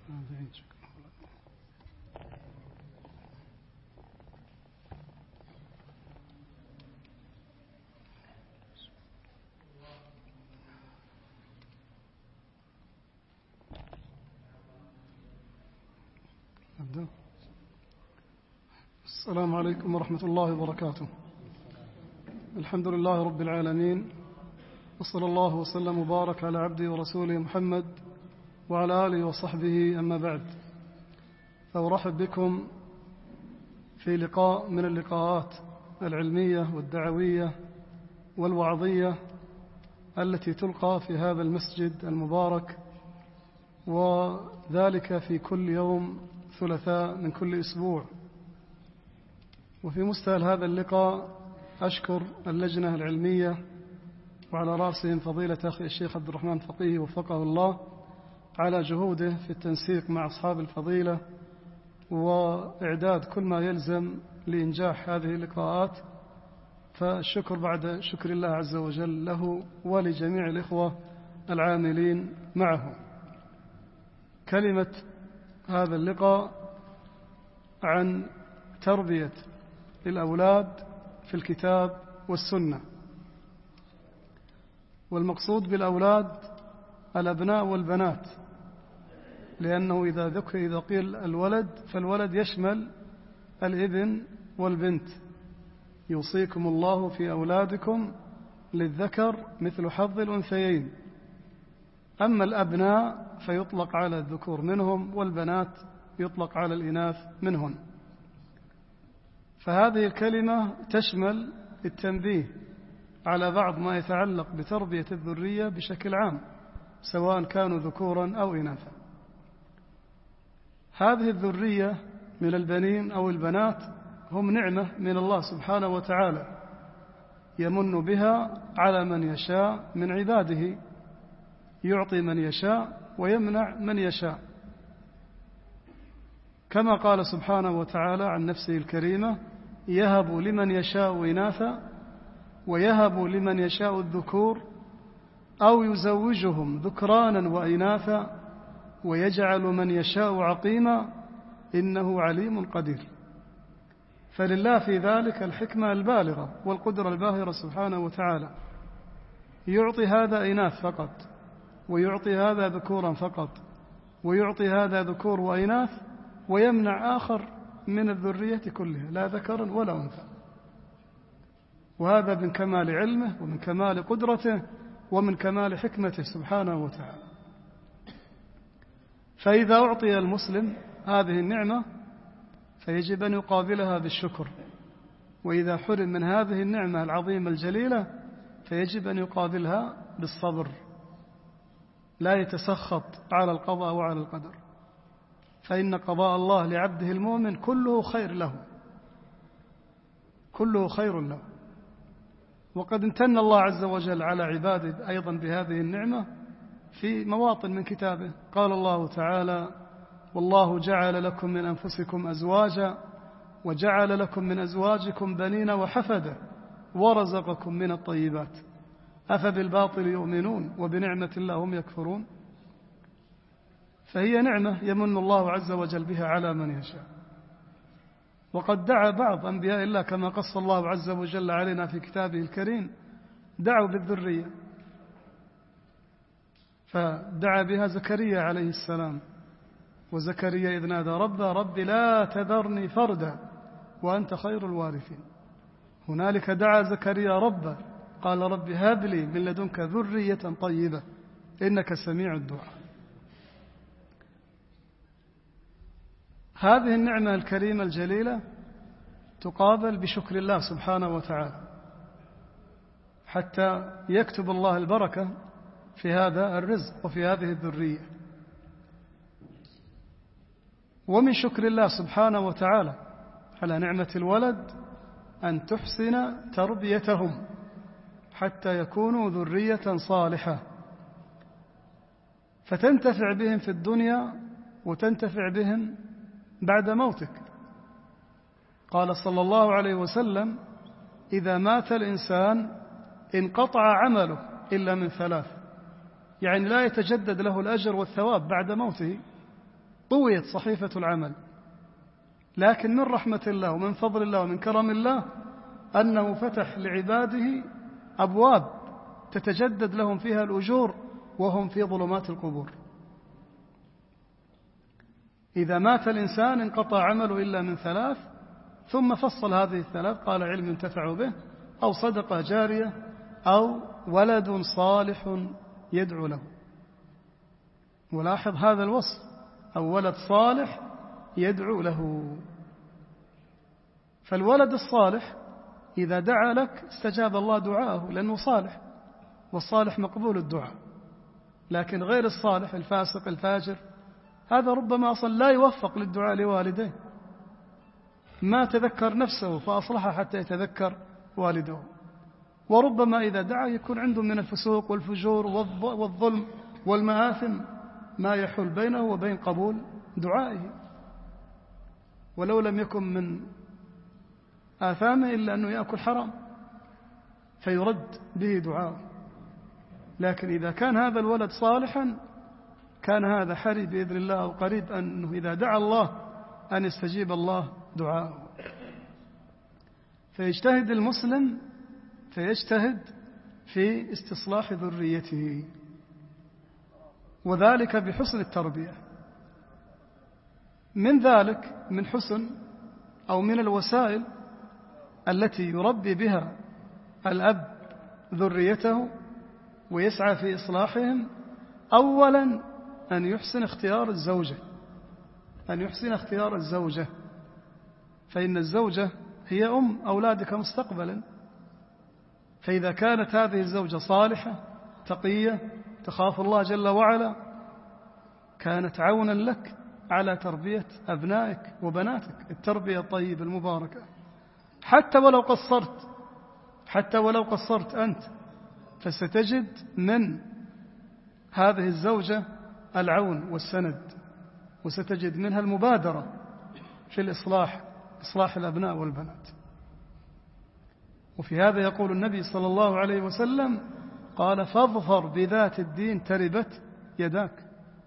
السلام عليكم ورحمة الله وبركاته. الحمد لله رب العالمين، وصلى الله وسلم وبارك على عبده ورسوله محمد وعلى آله وصحبه، أما بعد، فأرحب بكم في لقاء من اللقاءات العلمية والدعوية والوعظية التي تلقى في هذا المسجد المبارك، وذلك في كل يوم ثلاثاء من كل أسبوع. وفي مستهل هذا اللقاء أشكر اللجنة العلمية وعلى رأسهم فضيلة أخي الشيخ عبد الرحمن فقيه وفقه الله على جهوده في التنسيق مع أصحاب الفضيلة وإعداد كل ما يلزم لإنجاح هذه اللقاءات، فالشكر بعد شكر الله عز وجل له ولجميع الإخوة العاملين معه. كلمة هذا اللقاء عن تربية الأولاد في الكتاب والسنة، والمقصود بالأولاد الأبناء والبنات، لأنه إذا قيل الولد فالولد يشمل الابن والبنت. يوصيكم الله في أولادكم للذكر مثل حظ الأنثيين. أما الأبناء فيطلق على الذكور منهم، والبنات يطلق على الإناث منهن. فهذه الكلمة تشمل التنبيه على بعض ما يتعلق بتربية الذرية بشكل عام، سواء كانوا ذكورا أو إناثا. هذه الذرية من البنين أو البنات هم نعمة من الله سبحانه وتعالى يمن بها على من يشاء من عباده، يعطي من يشاء ويمنع من يشاء، كما قال سبحانه وتعالى عن نفسه الكريمة: يهب لمن يشاء إناثا ويهب لمن يشاء الذكور أو يزوجهم ذكرانا وإناثا ويجعل من يشاء عقيما إنه عليم قدير. فلله في ذلك الحكمة البالغة والقدرة الباهرة سبحانه وتعالى. يعطي هذا إناث فقط، ويعطي هذا ذكورا فقط، ويعطي هذا ذكور وإناث، ويمنع آخر من الذرية كلها، لا ذكرا ولا أنثى. وهذا من كمال علمه ومن كمال قدرته ومن كمال حكمته سبحانه وتعالى. فإذا أعطي المسلم هذه النعمة فيجب أن يقابلها بالشكر، وإذا حرم من هذه النعمة العظيمة الجليلة فيجب أن يقابلها بالصبر، لا يتسخط على القضاء وعلى القدر، فإن قضاء الله لعبده المؤمن كله خير له، كله خير له. وقد امتن الله عز وجل على عباده أيضا بهذه النعمة في مواطن من كتابه. قال الله تعالى: والله جعل لكم من أنفسكم أزواجا وجعل لكم من أزواجكم بنين وحفدة ورزقكم من الطيبات أفبالباطل يؤمنون وبنعمة الله هم يكفرون. فهي نعمة يمن الله عز وجل بها على من يشاء. وقد دعا بعض أنبياء الله كما قص الله عز وجل علينا في كتابه الكريم، دعوا بالذرية، فدعا بها زكريا عليه السلام. وزكريا إذ نادى ربه: رب لا تذرني فردا وأنت خير الوارثين. هنالك دعا زكريا ربه قال: رب هب لي من لدنك ذرية طيبة إنك سميع الدعاء. هذه النعمة الكريمة الجليلة تقابل بشكر الله سبحانه وتعالى حتى يكتب الله البركة في هذا الرزق وفي هذه الذرية. ومن شكر الله سبحانه وتعالى على نعمة الولد أن تحسن تربيتهم حتى يكونوا ذرية صالحة، فتنتفع بهم في الدنيا وتنتفع بهم بعد موتك. قال صلى الله عليه وسلم: إذا مات الإنسان انقطع عمله إلا من ثلاث، يعني لا يتجدد له الأجر والثواب بعد موته. طويت صحيفة العمل. لكن من رحمة الله ومن فضل الله ومن كرم الله أنه فتح لعباده أبواب تتجدد لهم فيها الأجور وهم في ظلمات القبور. إذا مات الإنسان انقطع عمله إلا من 3، ثم فصل هذه 3، قال علم ينتفع به، أو صدقة جارية، أو ولد صالح يدعو له. ولاحظ هذا الوصف، أو ولد صالح يدعو له. فالولد الصالح إذا دعا لك استجاب الله دعاءه لأنه صالح، والصالح مقبول الدعاء. لكن غير الصالح الفاسق الفاجر هذا ربما أصلا لا يوفق للدعاء لوالديه، ما تذكر نفسه فأصلح حتى يتذكر والده. وربما إذا دعا يكون عنده من الفسوق والفجور والظلم والمآثم ما يحول بينه وبين قبول دعائه، ولو لم يكن من آثامه إلا أنه يأكل حرام فيرد به دعاءه. لكن إذا كان هذا الولد صالحا كان هذا حري بإذن الله أو قريب أنه إذا دعا الله أن يستجيب الله دعاءه. فيجتهد المسلم في استصلاح ذريته، وذلك بحسن التربية. من ذلك من حسن أو من الوسائل التي يربي بها الأب ذريته ويسعى في إصلاحهم، أولا أن يحسن اختيار الزوجة، فإن الزوجة هي أم أولادك مستقبلا. فإذا كانت هذه الزوجة صالحة تقية تخاف الله جل وعلا كانت عونا لك على تربية أبنائك وبناتك التربية الطيبة المباركة. حتى ولو قصرت أنت فستجد من هذه الزوجة العون والسند، وستجد منها المبادرة في إصلاح الأبناء والبنات. وفي هذا يقول النبي صلى الله عليه وسلم قال فاظفر بذات الدين تربت يداك.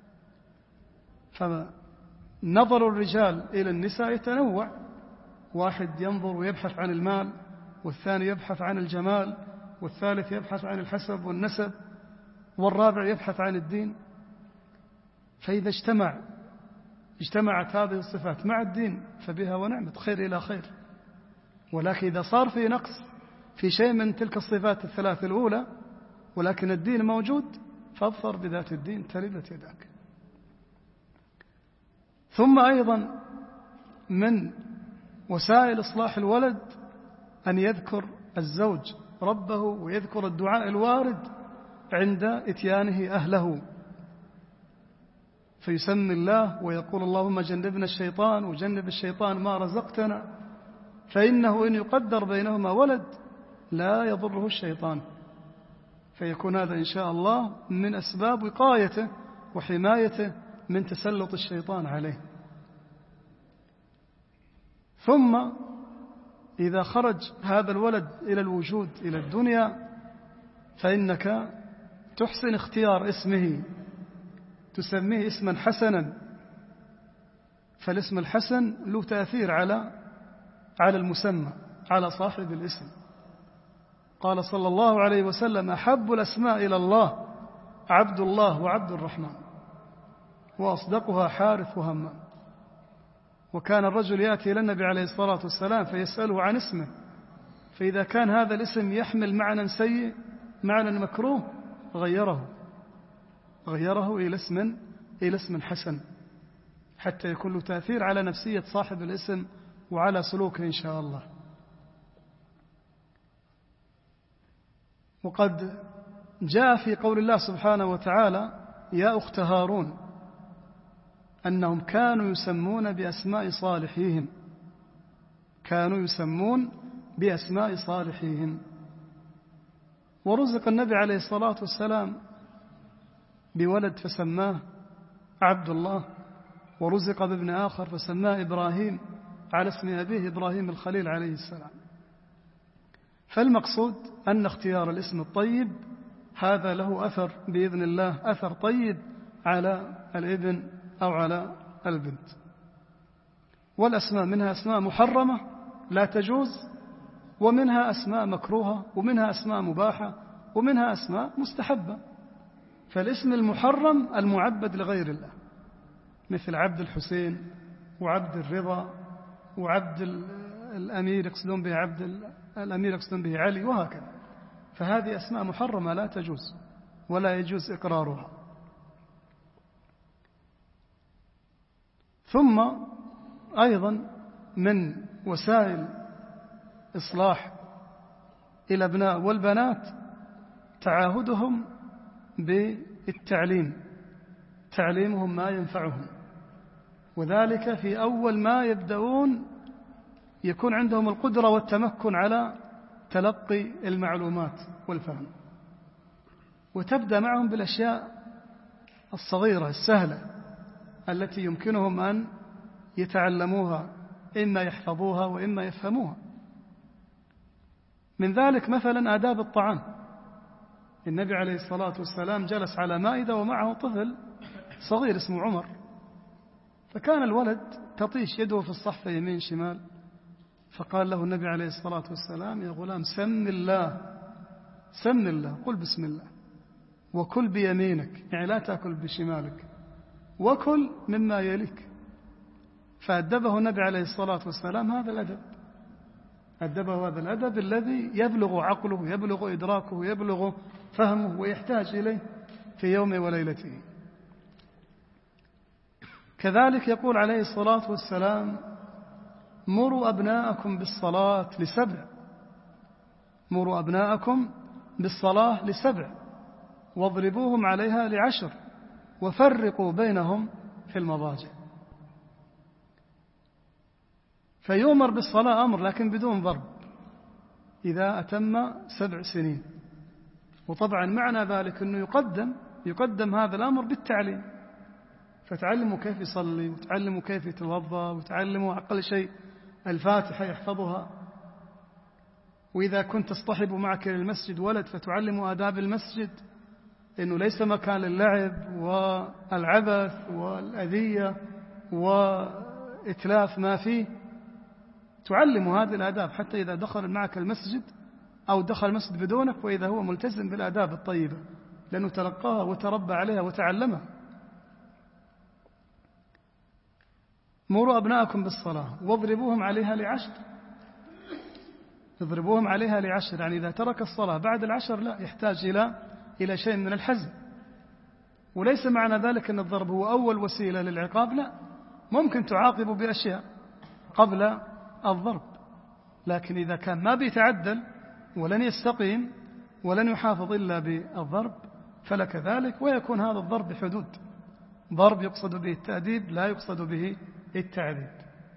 فنظر الرجال إلى النساء يتنوع، واحد ينظر ويبحث عن المال، والثاني يبحث عن الجمال، والثالث يبحث عن الحسب والنسب، والرابع يبحث عن الدين. فإذا اجتمعت هذه الصفات مع الدين فبها ونعمت، خير إلى خير. ولكن إذا صار في نقص في شيء من تلك الصفات الثلاث الأولى ولكن الدين موجود فاظفر بذات الدين تربت يداك. ثم أيضا من وسائل إصلاح الولد أن يذكر الزوج ربه ويذكر الدعاء الوارد عند إتيانه أهله، فيسمي الله ويقول اللهم جنبنا الشيطان وجنب الشيطان ما رزقتنا، فإنه إن يقدر بينهما ولد لا يضره الشيطان. فيكون هذا إن شاء الله من أسباب وقايته وحمايته من تسلط الشيطان عليه. ثم إذا خرج هذا الولد إلى الوجود إلى الدنيا فإنك تحسن اختيار اسمه، تسميه اسما حسنا، فالاسم الحسن له تأثير على المسمى، على صاحب الاسم. قال صلى الله عليه وسلم أحب الأسماء إلى الله عبد الله وعبد الرحمن، وأصدقها حارث وهمام. وكان الرجل يأتي إلى النبي عليه الصلاة والسلام فيسأله عن اسمه، فإذا كان هذا الاسم يحمل معنى سيء معنى مكروه غيره إلى اسم حسن، حتى يكون له تأثير على نفسية صاحب الاسم وعلى سلوكه إن شاء الله. وقد جاء في قول الله سبحانه وتعالى يا أخت هارون أنهم كانوا يسمون بأسماء صالحيهم. ورزق النبي عليه الصلاة والسلام بولد فسماه عبد الله، ورزق بابن آخر فسماه إبراهيم على اسم أبيه إبراهيم الخليل عليه السلام. فالمقصود أن اختيار الاسم الطيب هذا له أثر بإذن الله، أثر طيب على الابن أو على البنت. والأسماء منها أسماء محرمة لا تجوز، ومنها أسماء مكروهة، ومنها أسماء مباحة، ومنها أسماء مستحبة. فالاسم المحرم المعبد لغير الله، مثل عبد الحسين وعبد الرضا وعبد الأمير يقصدون به عبد الأمير يقصدون به علي، وهكذا. فهذه أسماء محرمة لا تجوز ولا يجوز إقرارها. ثم أيضا من وسائل إصلاح الأبناء والبنات تعاهدهم بالتعليم، تعليمهم ما ينفعهم، وذلك في أول ما يبدأون يكون عندهم القدرة والتمكن على تلقي المعلومات والفهم، وتبدأ معهم بالأشياء الصغيرة السهلة التي يمكنهم أن يتعلموها، إما يحفظوها وإما يفهموها. من ذلك مثلا آداب الطعام. النبي عليه الصلاة والسلام جلس على مائدة ومعه طفل صغير اسمه عمر، فكان الولد تطيش يده في الصحفة يمين شمال، فقال له النبي عليه الصلاة والسلام: يا غلام سم الله، سم الله، قل بسم الله، وكل بيمينك، يعني لا تأكل بشمالك، وكل مما يليك. فأدبه النبي عليه الصلاة والسلام هذا الأدب، أدبه هذا الأدب الذي يبلغ عقله، يبلغ إدراكه، يبلغ فهمه، ويحتاج إليه في يوم وليلته. كذلك يقول عليه الصلاة والسلام: مروا أبناءكم بالصلاة ل7، مروا أبناءكم بالصلاة ل7 واضربوهم عليها ل10 وفرقوا بينهم في المضاجع. فيؤمر بالصلاة أمر لكن بدون ضرب إذا أتم 7 سنين. وطبعا معنى ذلك أنه يقدم هذا الأمر بالتعليم، فتعلموا كيف يصلي، وتعلموا كيف يتوضأ، وتعلموا أقل شيء الفاتحة يحفظها. وإذا كنت تصطحب معك للمسجد ولد فتعلموا آداب المسجد، إنه ليس مكان للعب والعبث والأذية وإتلاف ما فيه. تعلموا هذه الآداب حتى إذا دخل معك المسجد أو دخل المسجد بدونك وإذا هو ملتزم بالآداب الطيبة، لأنه تلقاها وتربى عليها وتعلمها. مروا أبناءكم بالصلاة واضربوهم عليها ل10، اضربوهم عليها ل10، يعني إذا ترك الصلاة بعد 10 لا، يحتاج إلى شيء من الحزم. وليس معنى ذلك أن الضرب هو أول وسيلة للعقاب، لا، ممكن تعاقب بأشياء قبل الضرب، لكن إذا كان ما بيتعدل ولن يستقيم ولن يحافظ إلا بالضرب فلك ذلك. ويكون هذا الضرب بحدود، ضرب يقصد به التأديب لا يقصد به التعذيب،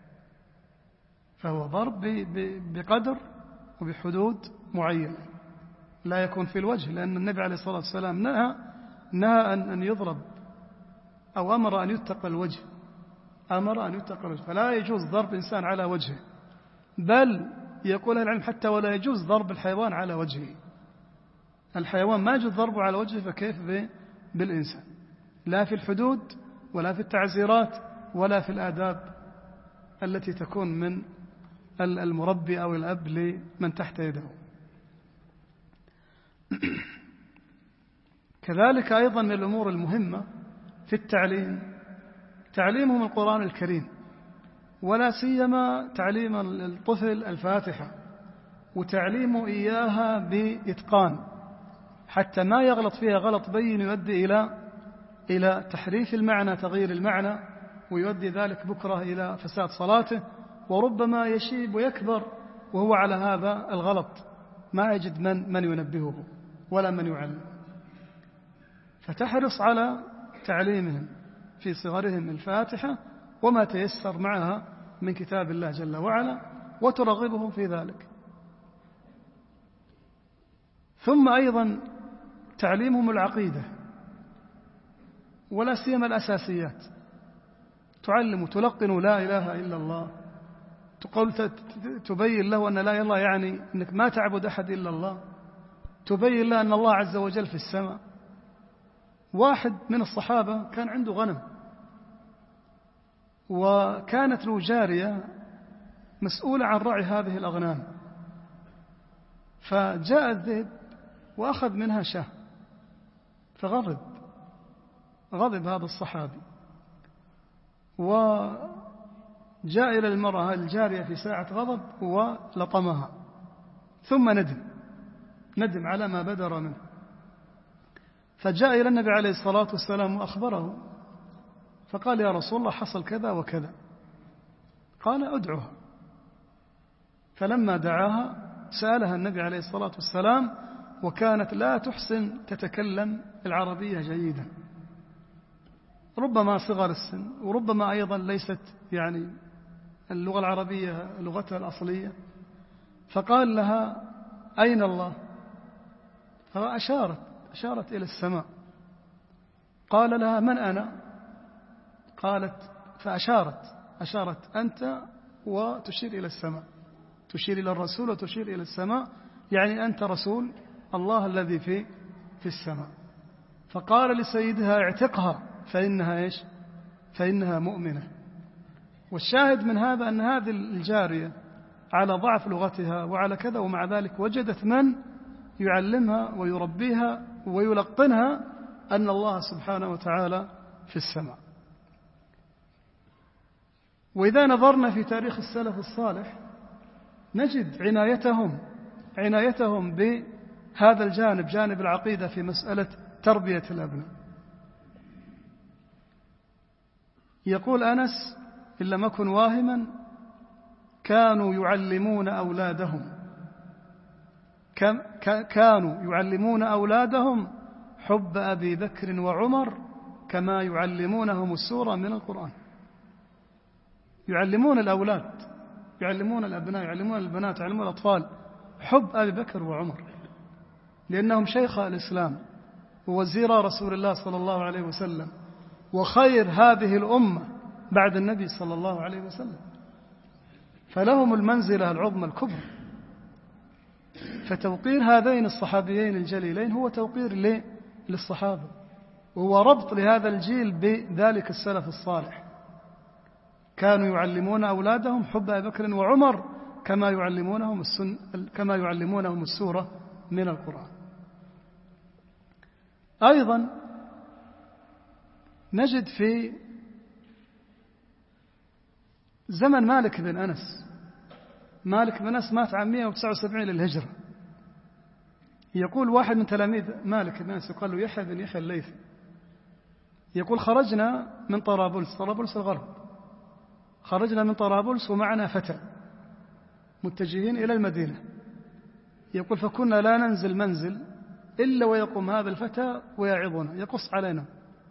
فهو ضرب بقدر وبحدود معينة، لا يكون في الوجه، لأن النبي عليه الصلاة والسلام نهى أن يضرب، أو أمر أن يتقى الوجه، أمر أن يتقى الوجه، فلا يجوز ضرب إنسان على وجهه، بل يقول العلم حتى ولا يجوز ضرب الحيوان على وجهه. الحيوان ما يجوز ضربه على وجهه، فكيف بالإنسان؟ لا في الحدود ولا في التعزيرات ولا في الآداب التي تكون من المربي أو الأب لمن تحت يده. كذلك أيضا من الأمور المهمة في التعليم تعليمهم القرآن الكريم، ولا سيما تعليم الطفل الفاتحة، وتعليمه إياها بإتقان حتى ما يغلط فيها غلط بين يؤدي إلى تحريف المعنى، تغيير المعنى، ويؤدي ذلك بكرة إلى فساد صلاته، وربما يشيب ويكبر وهو على هذا الغلط ما يجد من ينبهه ولا من يعلم. فتحرص على تعليمهم في صغرهم الفاتحة وما تيسر معها من كتاب الله جل وعلا، وترغبهم في ذلك. ثم أيضا تعليمهم العقيدة، ولا سيما الأساسيات، تعلم تلقن لا إله إلا الله، تبين له أن لا إله إلا الله يعني أنك ما تعبد أحد إلا الله، تبين له أن الله عز وجل في السماء. واحد من الصحابة كان عنده غنم، وكانت له جارية مسؤولة عن رعي هذه الأغنام، فجاء الذئب وأخذ منها شاة، فغضب هذا الصحابي، وجاء إلى المرأة الجارية في ساعة غضب ولطمها، ثم ندم على ما بدر منه، فجاء إلى النبي عليه الصلاة والسلام وأخبره، فقال يا رسول الله حصل كذا وكذا. قال أدعوها، فلما دعاها سألها النبي عليه الصلاة والسلام، وكانت لا تحسن تتكلم العربية جيدا، ربما صغر السن، وربما أيضا ليست يعني اللغة العربية لغتها الأصلية. فقال لها أين الله؟ فأشارت إلى السماء. قال لها من أنا؟ قالت فأشارت أنت، وتشير إلى السماء، تشير إلى الرسول وتشير إلى السماء، يعني أنت رسول الله الذي في السماء. فقال لسيدها اعتقها فإنها مؤمنة. والشاهد من هذا أن هذه الجارية على ضعف لغتها وعلى كذا، ومع ذلك وجدت من يعلمها ويربيها ويلقنها أن الله سبحانه وتعالى في السماء. وإذا نظرنا في تاريخ السلف الصالح نجد عنايتهم بهذا الجانب، جانب العقيدة، في مسألة تربية الأبناء. يقول أنس إن لم أكن واهما كانوا يعلمون أولادهم حب أبي بكر وعمر كما يعلمونهم السورة من القرآن. يعلمون الأولاد، يعلمون الأبناء، يعلمون البنات، يعلمون الأطفال حب أبي بكر وعمر، لأنهم شيخا الإسلام ووزيرا رسول الله صلى الله عليه وسلم، وخير هذه الأمة بعد النبي صلى الله عليه وسلم، فلهم المنزلة العظمى الكبرى. فتوقير هذين الصحابيين الجليلين هو توقير للصحابة، وهو ربط لهذا الجيل بذلك السلف الصالح. كانوا يعلمون أولادهم حب أبي بكر وعمر كما يعلمونهم السورة من القرآن. أيضا نجد في زمن مالك بن أنس مات عام 179 للهجرة. يقول واحد من تلاميذ مالك بن أنس يقال له يحيى بن يحيى الليثي، يقول خرجنا من طرابلس الغرب، خرجنا من طرابلس ومعنا فتى متجهين إلى المدينة. يقول فكنا لا ننزل منزل إلا ويقوم هذا الفتى ويعظنا، يقص علينا،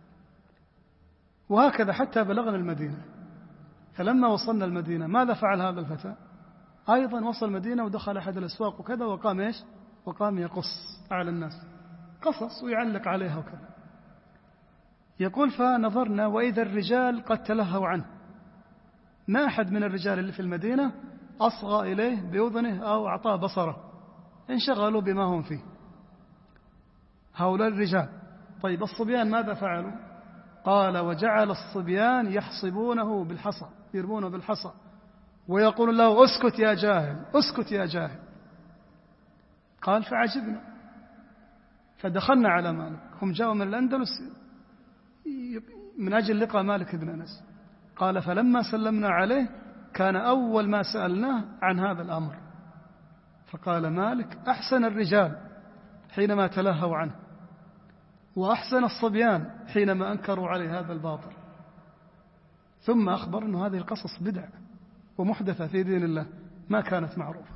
وهكذا حتى بلغنا المدينة. فلما وصلنا المدينة ماذا فعل هذا الفتى؟ أيضا وصل المدينة ودخل أحد الأسواق وكذا، وقام يقص على الناس، قصص ويعلق عليها وكذا. يقول فنظرنا وإذا الرجال قد تلهوا عنه، ما أحد من الرجال اللي في المدينة أصغى إليه بأذنه أو أعطاه بصره، انشغلوا بما هم فيه هؤلاء الرجال. طيب الصبيان ماذا فعلوا؟ قال وجعل الصبيان يحصبونه بالحصى، يرمونه بالحصى، ويقول له اسكت يا جاهل، اسكت يا جاهل. قال فعجبنا، فدخلنا على مالك، هم جاءوا من الأندلس من أجل لقاء مالك بن أنس. قال فلما سلمنا عليه كان أول ما سألناه عن هذا الأمر، فقال مالك أحسن الرجال حينما تلهوا عنه، وأحسن الصبيان حينما أنكروا عليه هذا الباطل. ثم أخبر أن هذه القصص بدعة ومحدثة في دين الله ما كانت معروفة.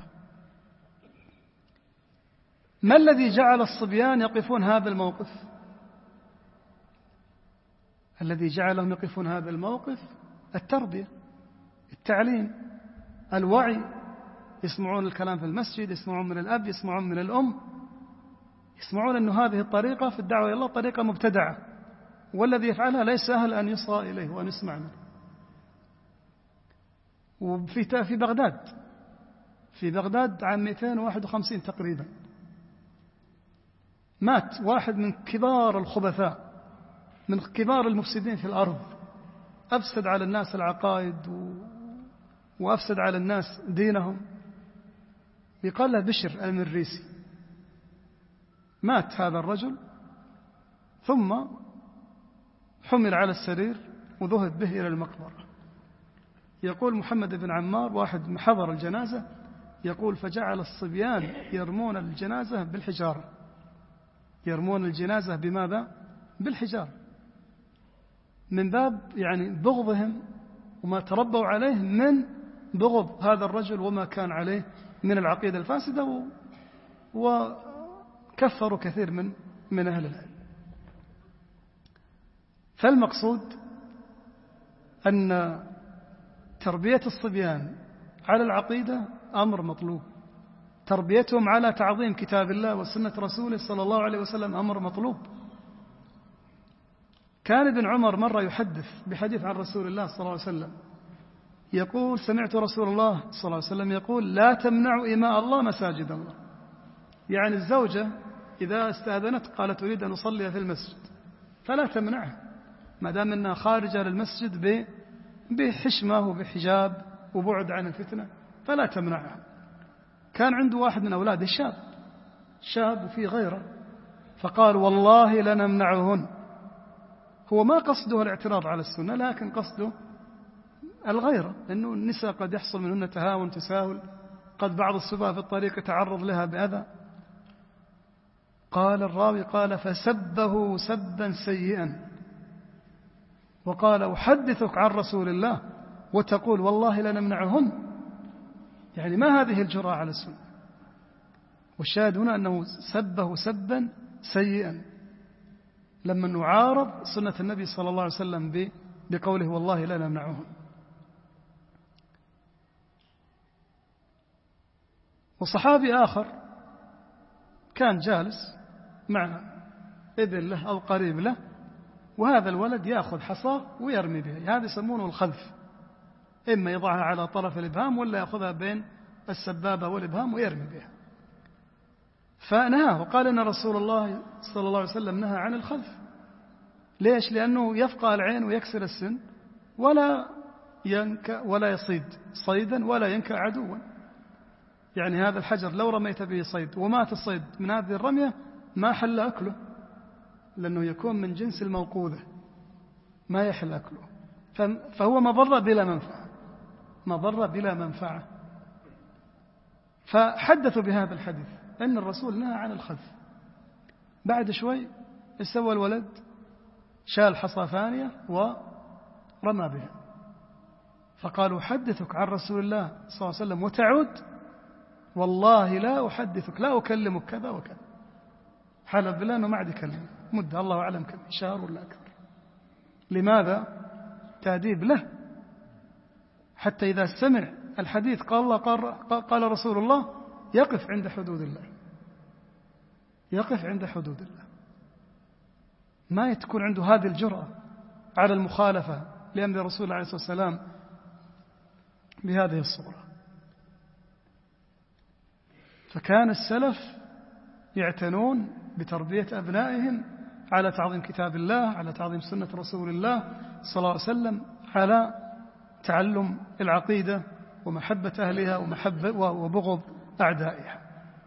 ما الذي جعل الصبيان يقفون هذا الموقف؟ الذي جعلهم يقفون هذا الموقف التربية، التعليم، الوعي. يسمعون الكلام في المسجد، يسمعون من الأب، يسمعون من الأم، يسمعون أن هذه الطريقة في الدعوة إلى الله طريقة مبتدعة، والذي يفعلها ليس سهل أن يصغى إليه وأن يسمع منه. في بغداد عام 251 تقريبا مات واحد من كبار الخبثاء، من كبار المفسدين في الأرض، وأفسد على الناس العقائد وأفسد على الناس دينهم. يقال له بشر المريسي. مات هذا الرجل ثم حمل على السرير وذهب به إلى المقبرة. يقول محمد بن عمار واحد حضر الجنازة يقول فجعل الصبيان يرمون الجنازة بالحجارة. يرمون الجنازة بماذا؟ بالحجارة، من باب يعني بغضهم وما تربوا عليه من بغض هذا الرجل وما كان عليه من العقيدة الفاسدة، وكفروا كثير من أهل العلم. فالمقصود أن تربية الصبيان على العقيدة أمر مطلوب، تربيتهم على تعظيم كتاب الله وسنة رسوله صلى الله عليه وسلم أمر مطلوب. كان ابن عمر مرة يحدث بحديث عن رسول الله صلى الله عليه وسلم يقول سمعت رسول الله صلى الله عليه وسلم يقول لا تمنعوا إماء الله مساجد الله. يعني الزوجة إذا استأذنت قالت أريد أن أصلي في المسجد فلا تمنعها ما دام أنها خارجة للمسجد بحشمة وبحجاب وبعد عن الفتنة، فلا تمنعها. كان عنده واحد من أولاده شاب وفي غيره، فقال والله لنمنعهن. هو ما قصده الاعتراض على السنة لكن قصده الغيرة، لأنه النساء قد يحصل منهن تهاون تساهل، قد بعض السفهاء في الطريق يتعرض لها بأذى. قال الراوي قال فسبه سبا سيئا وقال أحدثك عن رسول الله وتقول والله لنمنعهن. يعني ما هذه الجرأة على السنة؟ والشاهد هنا أنه سبه سبا سيئا لما نعارض سنة النبي صلى الله عليه وسلم بقوله والله لا نمنعهن. وصحابي آخر كان جالس مع ابن له أو قريب له، وهذا الولد يأخذ حصاه ويرمي بها، هذا يسمونه الخذف، إما يضعها على طرف الإبهام ولا يأخذها بين السبابة والإبهام ويرمي بها. فنهاه وقال إن رسول الله صلى الله عليه وسلم نهى عن الخذف. ليش؟ لأنه يفقع العين ويكسر السن ولا يصيد صيدا ولا ينكأ عدوا. يعني هذا الحجر لو رميت به صيد ومات الصيد من هذه الرمية ما حل أكله، لأنه يكون من جنس الموقوذة ما يحل أكله، فهو مضر بلا منفعة. فحدثوا بهذا الحديث أن الرسول نهى عن الخذف. بعد شوي استوى الولد شال حصى ثانية ورمى بها، فقالوا حدثك عن رسول الله صلى الله عليه وسلم وتعود؟ والله لا أحدثك، لا أكلمك كذا وكذا. حلف بالله أنه ما عاد يكلم مدة الله أعلم كم شهر ولا أكثر. لماذا؟ تأديب له، حتى إذا سمع الحديث قال الله قال رسول الله يقف عند حدود الله، يقف عند حدود الله، ما تكون عنده هذه الجرأة على المخالفة لأمر رسول الله عليه الصلاة والسلام بهذه الصورة. فكان السلف يعتنون بتربية أبنائهم على تعظيم كتاب الله، على تعظيم سنة رسول الله صلى الله عليه وسلم، على تعلم العقيدة ومحبة أهلها وبغض أعدائها.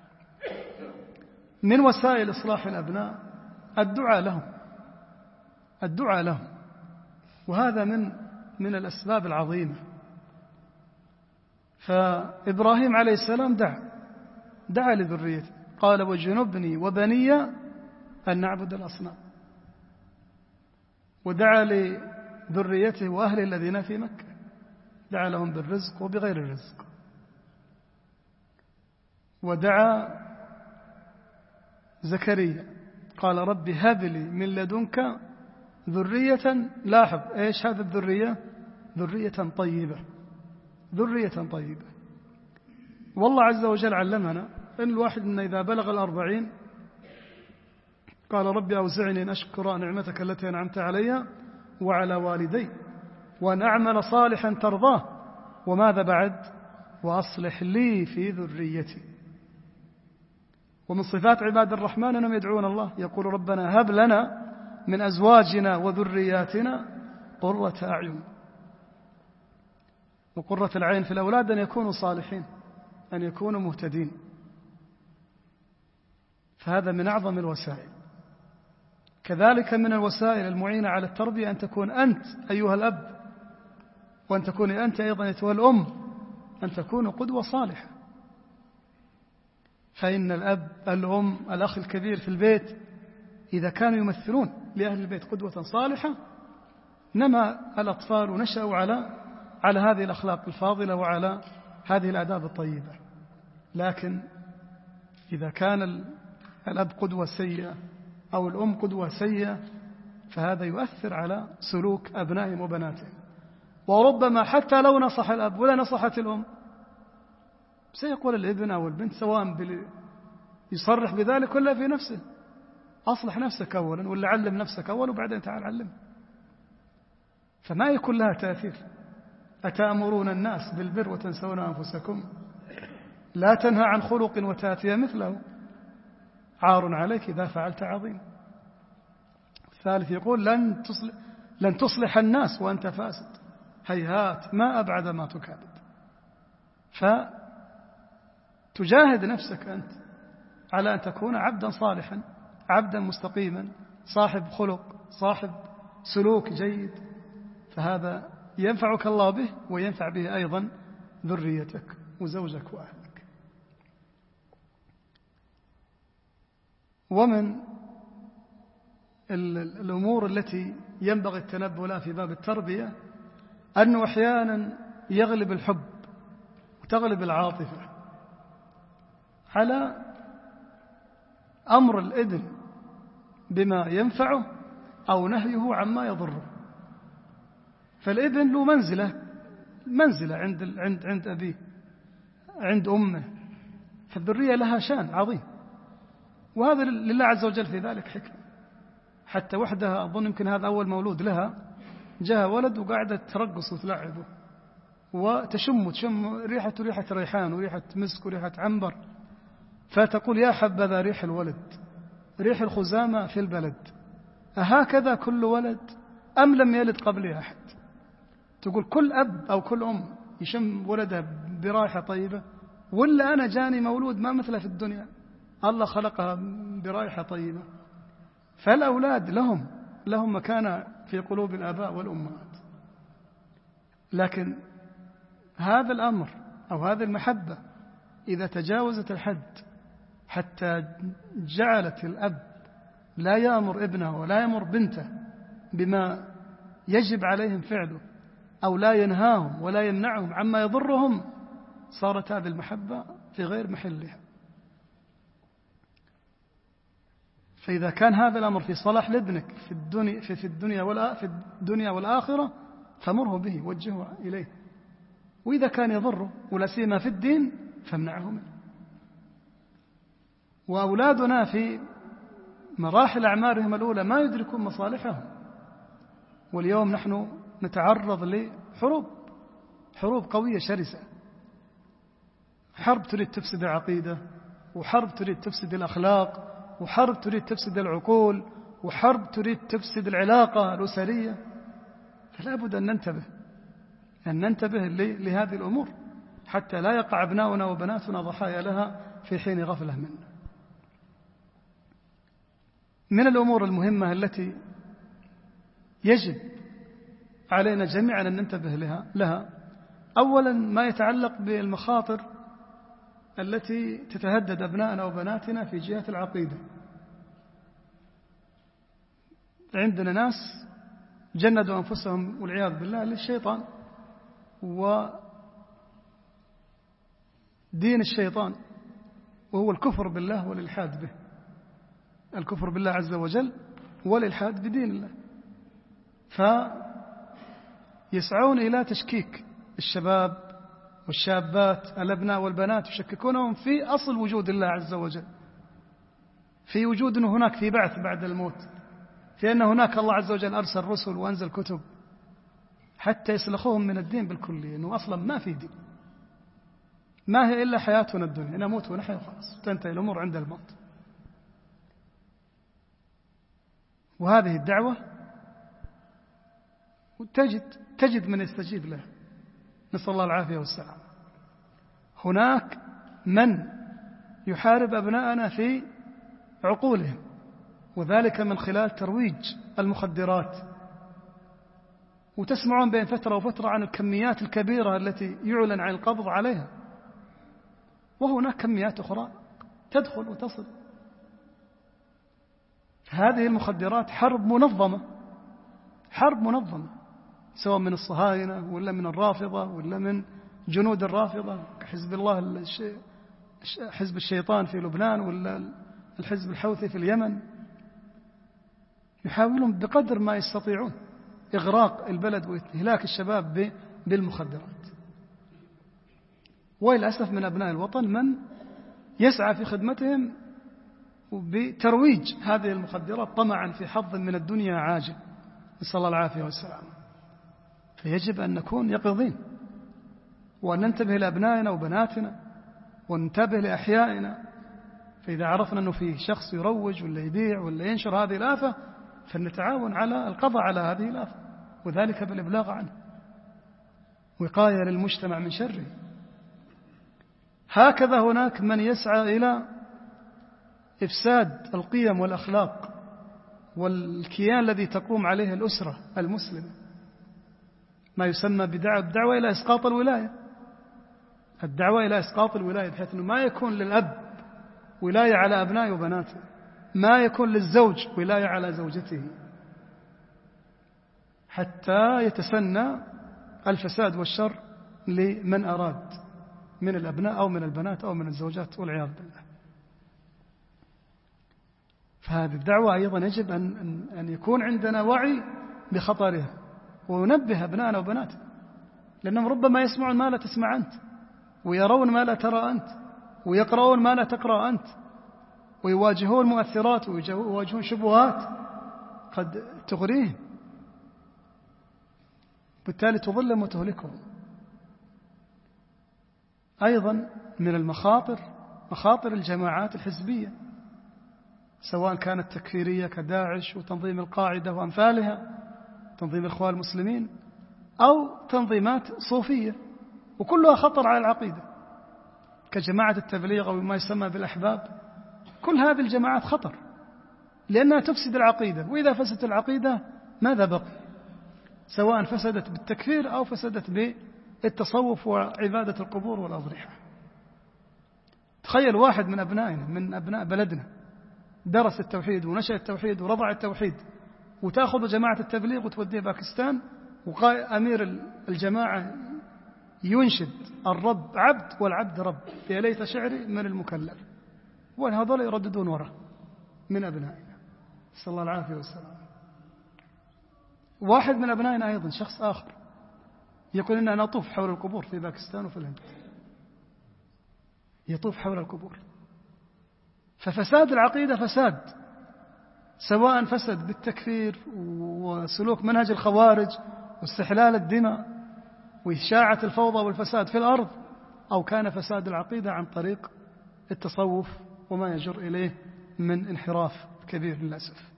من وسائل إصلاح الأبناء الدعاء لهم، وهذا من الأسباب العظيمة. فإبراهيم عليه السلام دعا لذريته قال وجنبني وبني أن نعبد الأصنام، ودعا لذريته وأهل الذين في مكة، دعا لهم بالرزق وبغير الرزق. ودعا زكريا قال رب هب لي من لدنك ذرية، لاحظ إيش هذه الذرية؟ ذرية طيبة. والله عز وجل علمنا أن الواحد منا إذا بلغ 40 قال ربي أوزعني أن أشكر نعمتك التي أنعمت علي وعلى والدي وأن أعمل صالحا ترضاه، وماذا بعد؟ وأصلح لي في ذريتي. ومن صفات عباد الرحمن أنهم يدعون الله، يقول ربنا هب لنا من أزواجنا وذرياتنا قرة أعين. وقرة العين في الأولاد أن يكونوا صالحين، أن يكونوا مهتدين، فهذا من أعظم الوسائل. كذلك من الوسائل المعينة على التربية أن تكون أنت أيها الأب، وأن تكوني أنت أيضا أيتها الأم، أن تكونوا قدوة صالحة. فإن الأب، الأم، الأخ الكبير في البيت إذا كانوا يمثلون لأهل البيت قدوة صالحة، نما الأطفال ونشأوا على هذه الأخلاق الفاضلة وعلى هذه الآداب الطيبة. لكن إذا كان الأب قدوة سيئة أو الأم قدوة سيئة، فهذا يؤثر على سلوك أبنائهم وبناتهم. وربما حتى لو نصح الأب ولا نصحت الأم، سيقول الابن أو البنت سواء يصرح بذلك ولا في نفسه: أصلح نفسك أولا، ولا علم نفسك أولا وبعدين تعال علم. فما يكون لها تأثير. أتأمرون الناس بالبر وتنسون أنفسكم، لا تنهى عن خلق وتأتي مثله، عار عليك إذا فعلت عظيم. الثالث يقول: لن تصلح الناس وأنت فاسد، هيهات ما أبعد ما تكابد. فتجاهد نفسك أنت على أن تكون عبدا صالحا، عبدا مستقيما، صاحب خلق، صاحب سلوك جيد، فهذا ينفعك الله به وينفع به أيضا ذريتك وزوجك وأهلك. ومن الأمور التي ينبغي التنبه لها في باب التربية أنه أحيانا يغلب الحب وتغلب العاطفة على أمر الابن بما ينفعه أو نهيه عما يضره. فالابن له منزلة عند أبيه، عند أمه، فالذرية لها شان عظيم، وهذا لله عز وجل في ذلك حكمة. حتى وحدها أظن يمكن هذا أول مولود لها، جاء ولد وقاعدة ترقص وتلعبه وتشم ريحة ريحان وريحة مسك وريحة عنبر، فتقول: يا حبذا ريح الولد، ريح الخزامة في البلد، أهكذا كل ولد أم لم يلد قبل أحد؟ تقول كل أب أو كل أم يشم ولدها برائحة طيبة، ولا أنا جاني مولود ما مثله في الدنيا، الله خلقها برائحة طيبة. فالأولاد لهم مكانة في قلوب الآباء والأمهات، لكن هذا الأمر أو هذه المحبة إذا تجاوزت الحد حتى جعلت الأب لا يأمر ابنه ولا يأمر بنته بما يجب عليهم فعله، أو لا ينهاهم ولا يمنعهم عما يضرهم، صارت هذه المحبة في غير محلها. فإذا كان هذا الأمر في صلاح لابنك في الدنيا والآخرة، فمره به، وجهه إليه. وإذا كان يضره ولا سيما في الدين، فامنعه منه. وأولادنا في مراحل أعمارهم الأولى ما يدركون مصالحهم، واليوم نحن نتعرض لحروب قوية شرسة، حرب تريد تفسد العقيدة، وحرب تريد تفسد الأخلاق، وحرب تريد تفسد العقول، وحرب تريد تفسد العلاقة الأسرية. فلا بد أن ننتبه لهذه الأمور حتى لا يقع أبناؤنا وبناتنا ضحايا لها في حين غفلة منا. من الأمور المهمة التي يجب علينا جميعا أن ننتبه لها أولا ما يتعلق بالمخاطر التي تتهدد أبنائنا وبناتنا في جهة العقيدة. عندنا ناس جندوا أنفسهم والعياذ بالله للشيطان ودين الشيطان، وهو الكفر بالله والإلحاد به، الكفر بالله عز وجل والإلحاد بدين الله. فيسعون إلى تشكيك الشباب والشابات، الأبناء والبنات، يشككونهم في أصل وجود الله عز وجل، في وجود أنه هناك في بعث بعد الموت، في أن هناك الله عز وجل أرسل رسل وأنزل كتب، حتى يسلخوهم من الدين بالكلية، أنه أصلا ما في دين، ما هي إلا حياتنا الدنيا، نموت ونحيا وخلاص، تنتهي الأمور عند الموت. وهذه الدعوة تجد من يستجيب له، نسأل الله العافية والسلام. هناك من يحارب أبناءنا في عقولهم، وذلك من خلال ترويج المخدرات، وتسمعون بين فترة وفترة عن الكميات الكبيرة التي يعلن عن القبض عليها، وهناك كميات أخرى تدخل وتصل. هذه المخدرات حرب منظمة، سواء من الصهاينة ولا من الرافضة ولا من جنود الرافضة كحزب الله، حزب الشيطان في لبنان ولا الحزب الحوثي في اليمن. يحاولون بقدر ما يستطيعون إغراق البلد وإهلاك الشباب بالمخدرات. وللأسف من أبناء الوطن من يسعى في خدمتهم بترويج هذه المخدرات طمعا في حظ من الدنيا عاجل، نسأل الله العافية والسلام. فيجب أن نكون يقظين، وأن ننتبه لأبنائنا وبناتنا، وننتبه لأحيائنا. فإذا عرفنا أنه في شخص يروج ولا يبيع ولا ينشر هذه الآفة، فلنتعاون على القضاء على هذه الآفة، وذلك بالإبلاغ عنه، وقاية للمجتمع من شره. هكذا هناك من يسعى إلى إفساد القيم والأخلاق والكيان الذي تقوم عليه الأسرة المسلمة، ما يسمى بدعوة إلى إسقاط الولاية، الدعوة إلى إسقاط الولاية، بحيث أنه ما يكون للأب ولاية على أبنائه وبناته، ما يكون للزوج ولاية على زوجته، حتى يتسنى الفساد والشر لمن أراد من الأبناء أو من البنات أو من الزوجات، والعياذ بالله. فهذه الدعوة أيضا يجب أن يكون عندنا وعي بخطرها، وننبه أبنائنا وبناتنا، لأنهم ربما يسمعون ما لا تسمع أنت، ويرون ما لا ترى أنت، ويقرؤون ما لا تقرأ أنت، ويواجهون مؤثرات ويواجهون شبهات قد تغريهم، بالتالي تظلم وتهلكهم. أيضا من المخاطر مخاطر الجماعات الحزبية، سواء كانت تكفيرية كداعش وتنظيم القاعدة وأمثالها، تنظيم الإخوان المسلمين، أو تنظيمات صوفية، وكلها خطر على العقيدة كجماعة التبليغ أو ما يسمى بالأحباب. كل هذه الجماعات خطر، لأنها تفسد العقيدة، وإذا فسدت العقيدة ماذا بقي؟ سواء فسدت بالتكفير أو فسدت بالتصوف وعبادة القبور والأضرحة. تخيل واحد من أبنائنا، من أبناء بلدنا، درس التوحيد ونشأ التوحيد ورضع التوحيد، وتأخذ جماعة التبليغ وتوديه باكستان، وأمير الجماعة ينشد الرب عبد والعبد رب، يا ليت شعري من المكلف، وهذول يرددون وراء من أبنائنا، صلى الله العافية والسلام. واحد من أبنائنا أيضا، شخص آخر، يقول إننا نطوف حول القبور في باكستان وفي الهند، يطوف حول القبور. ففساد العقيدة فساد، سواء فسد بالتكفير وسلوك منهج الخوارج واستحلال الدماء وإشاعة الفوضى والفساد في الأرض، أو كان فساد العقيدة عن طريق التصوف وما يجر إليه من انحراف كبير للأسف.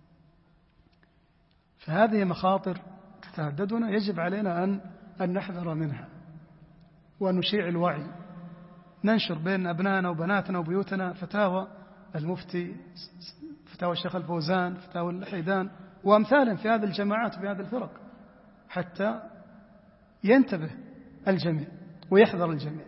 فهذه مخاطر تتهددنا، يجب علينا أن نحذر منها وأن نشيع الوعي، ننشر بين أبنائنا وبناتنا وبيوتنا فتاوى المفتي، فتاوى الشيخ الفوزان، فتاوى الحيدان وأمثالهم في هذه الجماعات وفي هذه الفرق، حتى ينتبه الجميع ويحذر الجميع.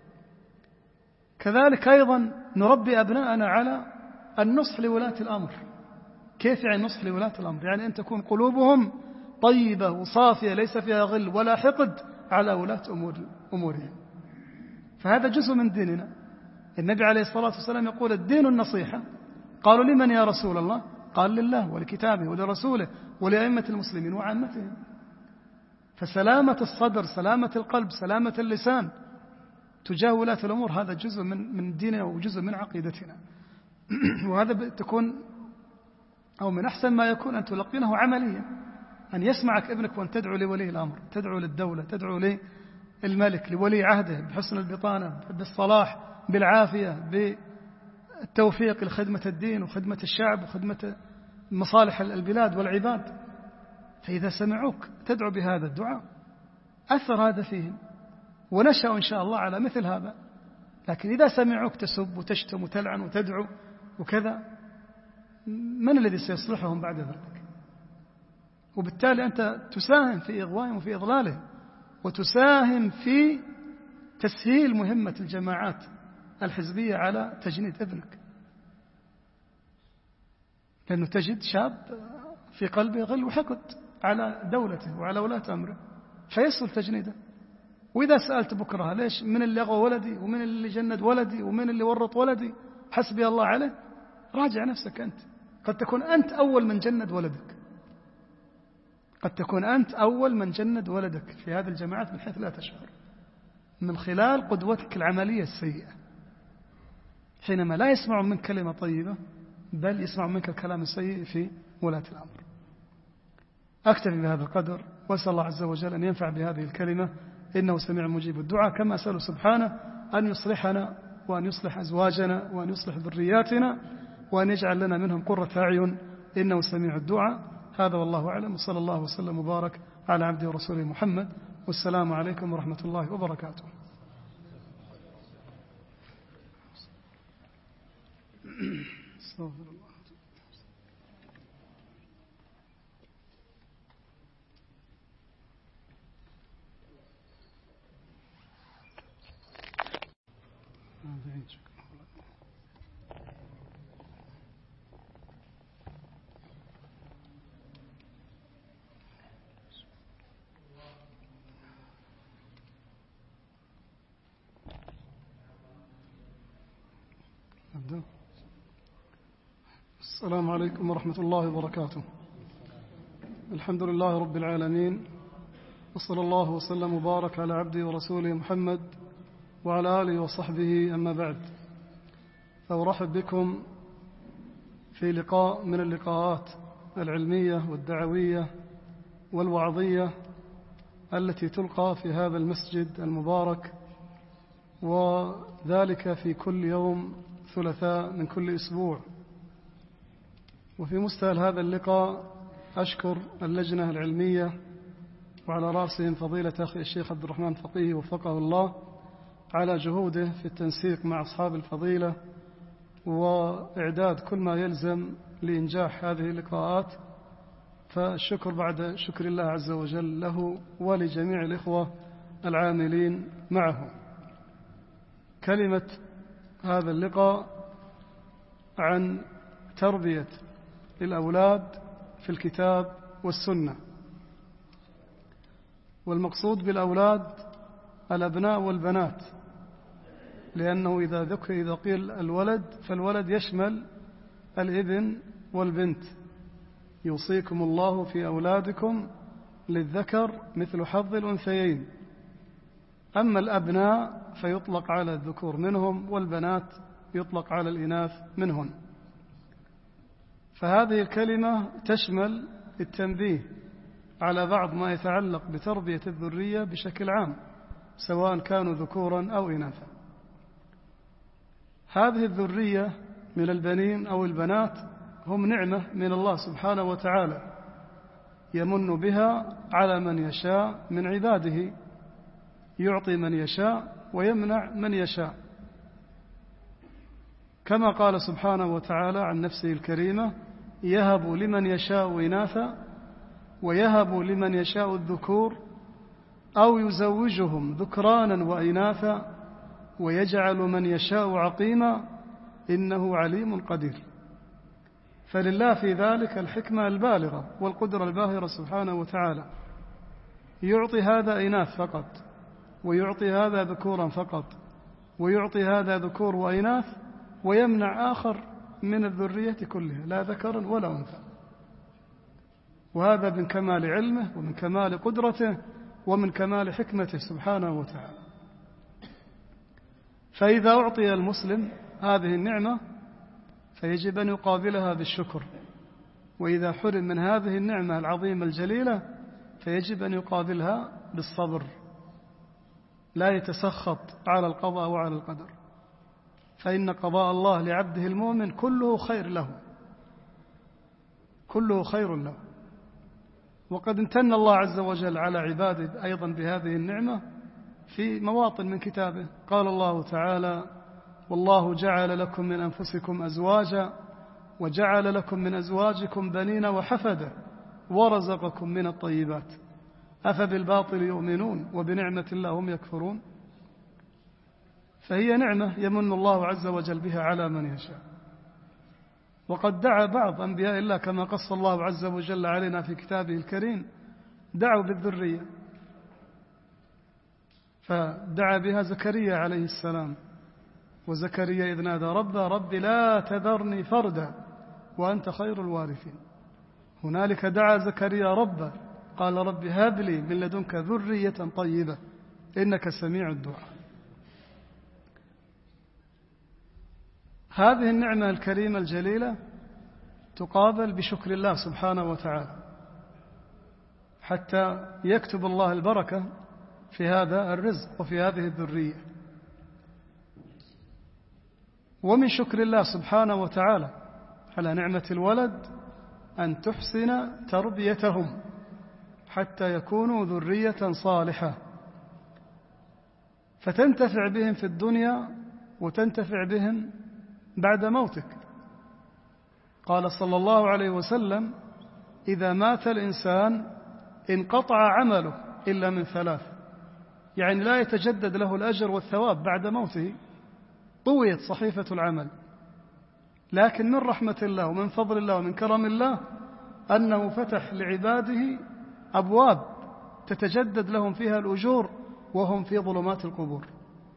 كذلك أيضا نربي أبناءنا على النصح لولاة الأمر. كيف يعني نصح لولاة الأمر؟ يعني أن تكون قلوبهم طيبة وصافية ليس فيها غل ولا حقد على ولاة أمورهم. فهذا جزء من ديننا. النبي عليه الصلاة والسلام يقول الدين النصيحة. قالوا لمن يا رسول الله؟ قال لله ولكتابه ولرسوله ولأئمة المسلمين وعامتهم. فسلامة الصدر، سلامة القلب، سلامة اللسان تجاه ولاة الأمور، هذا جزء من ديننا وجزء من عقيدتنا. وهذا تكون أو من أحسن ما يكون أن تلقنه عمليا، أن يسمعك ابنك وأن تدعو لولي الأمر، تدعو للدولة، تدعو للملك، لولي عهده بحسن البطانة، بالصلاح، بالعافية، بالتوفيق لخدمة الدين وخدمة الشعب وخدمة مصالح البلاد والعباد. فإذا سمعوك تدعو بهذا الدعاء أثر هذا فيهم ونشأوا إن شاء الله على مثل هذا. لكن إذا سمعوك تسب وتشتم وتلعن وتدعو وكذا، من الذي سيصلحهم بعد ذلك؟ وبالتالي أنت تساهم في إغوائهم وفي إضلالهم، وتساهم في تسهيل مهمة الجماعات الحزبية على تجنيد ابنك، لأنه تجد شاب في قلبه غل وحقد على دولته وعلى ولاة أمره فيسهل تجنيده. وإذا سألت بكرة ليش من اللي أغوى ولدي ومن اللي جند ولدي ومن اللي ورط ولدي، حسبي الله عليه، راجع نفسك أنت. قد تكون أنت أول من جند ولدك، قد تكون أنت أول من جند ولدك في هذه الجماعات من حيث لا تشعر، من خلال قدوتك العملية السيئة، حينما لا يسمعون منك كلمة طيبة بل يسمعون منك الكلام السيء في ولاة الأمر. أكتفي بهذا القدر، وأسأل الله عز وجل أن ينفع بهذه الكلمة، إنه سميع مجيب الدعاء. كما أسأله سبحانه أن يصلحنا وأن يصلح أزواجنا وأن يصلح ذرياتنا وأن يجعل لنا منهم قرة أعين، إنه سميع الدعاء. هذا والله أعلم، وصلى الله وسلم وبارك على عبده ورسوله محمد، والسلام عليكم ورحمة الله وبركاته. استغفر الله. السلام عليكم ورحمة الله وبركاته. الحمد لله رب العالمين، وصلى الله وسلم وبارك على عبده ورسوله محمد وعلى آله وصحبه، أما بعد، فأرحب بكم في لقاء من اللقاءات العلمية والدعوية والوعظية التي تلقى في هذا المسجد المبارك، وذلك في كل يوم ثلاثاء من كل أسبوع. وفي مستهل هذا اللقاء أشكر اللجنة العلمية وعلى رأسهم فضيلة أخي الشيخ عبد الرحمن فقيه وفقه الله على جهوده في التنسيق مع أصحاب الفضيلة وإعداد كل ما يلزم لإنجاح هذه اللقاءات. فالشكر بعد شكر الله عز وجل له ولجميع الإخوة العاملين معه. كلمة هذا اللقاء عن تربية الأولاد في الكتاب والسنة، والمقصود بالأولاد الأبناء والبنات، لأنه إذا قيل الولد فالولد يشمل الابن والبنت. يوصيكم الله في أولادكم للذكر مثل حظ الأنثيين. أما الأبناء فيطلق على الذكور منهم، والبنات يطلق على الإناث منهن. فهذه الكلمة تشمل التنبيه على بعض ما يتعلق بتربية الذرية بشكل عام، سواء كانوا ذكورا أو إناثا. هذه الذرية من البنين أو البنات هم نعمة من الله سبحانه وتعالى يمن بها على من يشاء من عباده، يعطي من يشاء ويمنع من يشاء، كما قال سبحانه وتعالى عن نفسه الكريمة: يهب لمن يشاء إناثا ويهب لمن يشاء الذكور أو يزوجهم ذكرانا وإناثا ويجعل من يشاء عقيما إنه عليم قدير. فلله في ذلك الحكمة البالغة والقدرة الباهرة سبحانه وتعالى. يعطي هذا إناث فقط، ويعطي هذا ذكورا فقط، ويعطي هذا ذكور وإناث، ويمنع آخر من الذرية كلها لا ذكرا ولا أنثى. وهذا من كمال علمه ومن كمال قدرته ومن كمال حكمته سبحانه وتعالى. فإذا أعطي المسلم هذه النعمة فيجب أن يقابلها بالشكر، وإذا حرم من هذه النعمة العظيمة الجليلة فيجب أن يقابلها بالصبر، لا يتسخط على القضاء وعلى القدر، فإن قضاء الله لعبده المؤمن كله خير له، كله خير له. وقد امتن الله عز وجل على عباده أيضا بهذه النعمة في مواطن من كتابه. قال الله تعالى: والله جعل لكم من أنفسكم أزواجا وجعل لكم من أزواجكم بنين وحفدة ورزقكم من الطيبات أفبالباطل يؤمنون وبنعمة الله هم يكفرون. فهي نعمة يمن الله عز وجل بها على من يشاء. وقد دعا بعض أنبياء الله كما قص الله عز وجل علينا في كتابه الكريم دعوا بالذرية، فدعا بها زكريا عليه السلام. وزكريا إذ نادى ربه: رب لا تذرني فردا وأنت خير الوارثين. هنالك دعا زكريا ربه قال: رب هب لي من لدنك ذرية طيبة إنك سميع الدعاء. هذه النعمة الكريمة الجليلة تقابل بشكر الله سبحانه وتعالى حتى يكتب الله البركة في هذا الرزق وفي هذه الذرية. ومن شكر الله سبحانه وتعالى على نعمة الولد أن تحسن تربيتهم حتى يكونوا ذرية صالحة فتنتفع بهم في الدنيا وتنتفع بهم بعد موتك. قال صلى الله عليه وسلم: إذا مات الإنسان انقطع عمله إلا من ثلاث، يعني لا يتجدد له الأجر والثواب بعد موته، طويت صحيفة العمل. لكن من رحمة الله ومن فضل الله ومن كرم الله أنه فتح لعباده أبواب تتجدد لهم فيها الأجور وهم في ظلمات القبور.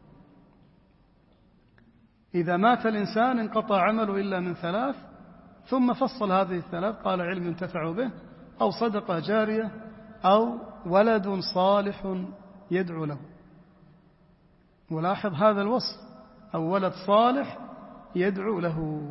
إذا مات الإنسان انقطع عمله إلا من ثلاث، ثم فصل هذه الثلاث قال: علم ينتفع به، أو صدقة جارية، أو ولد صالح يدعو له. ولاحظ هذا الوصف: أو ولد صالح يدعو له.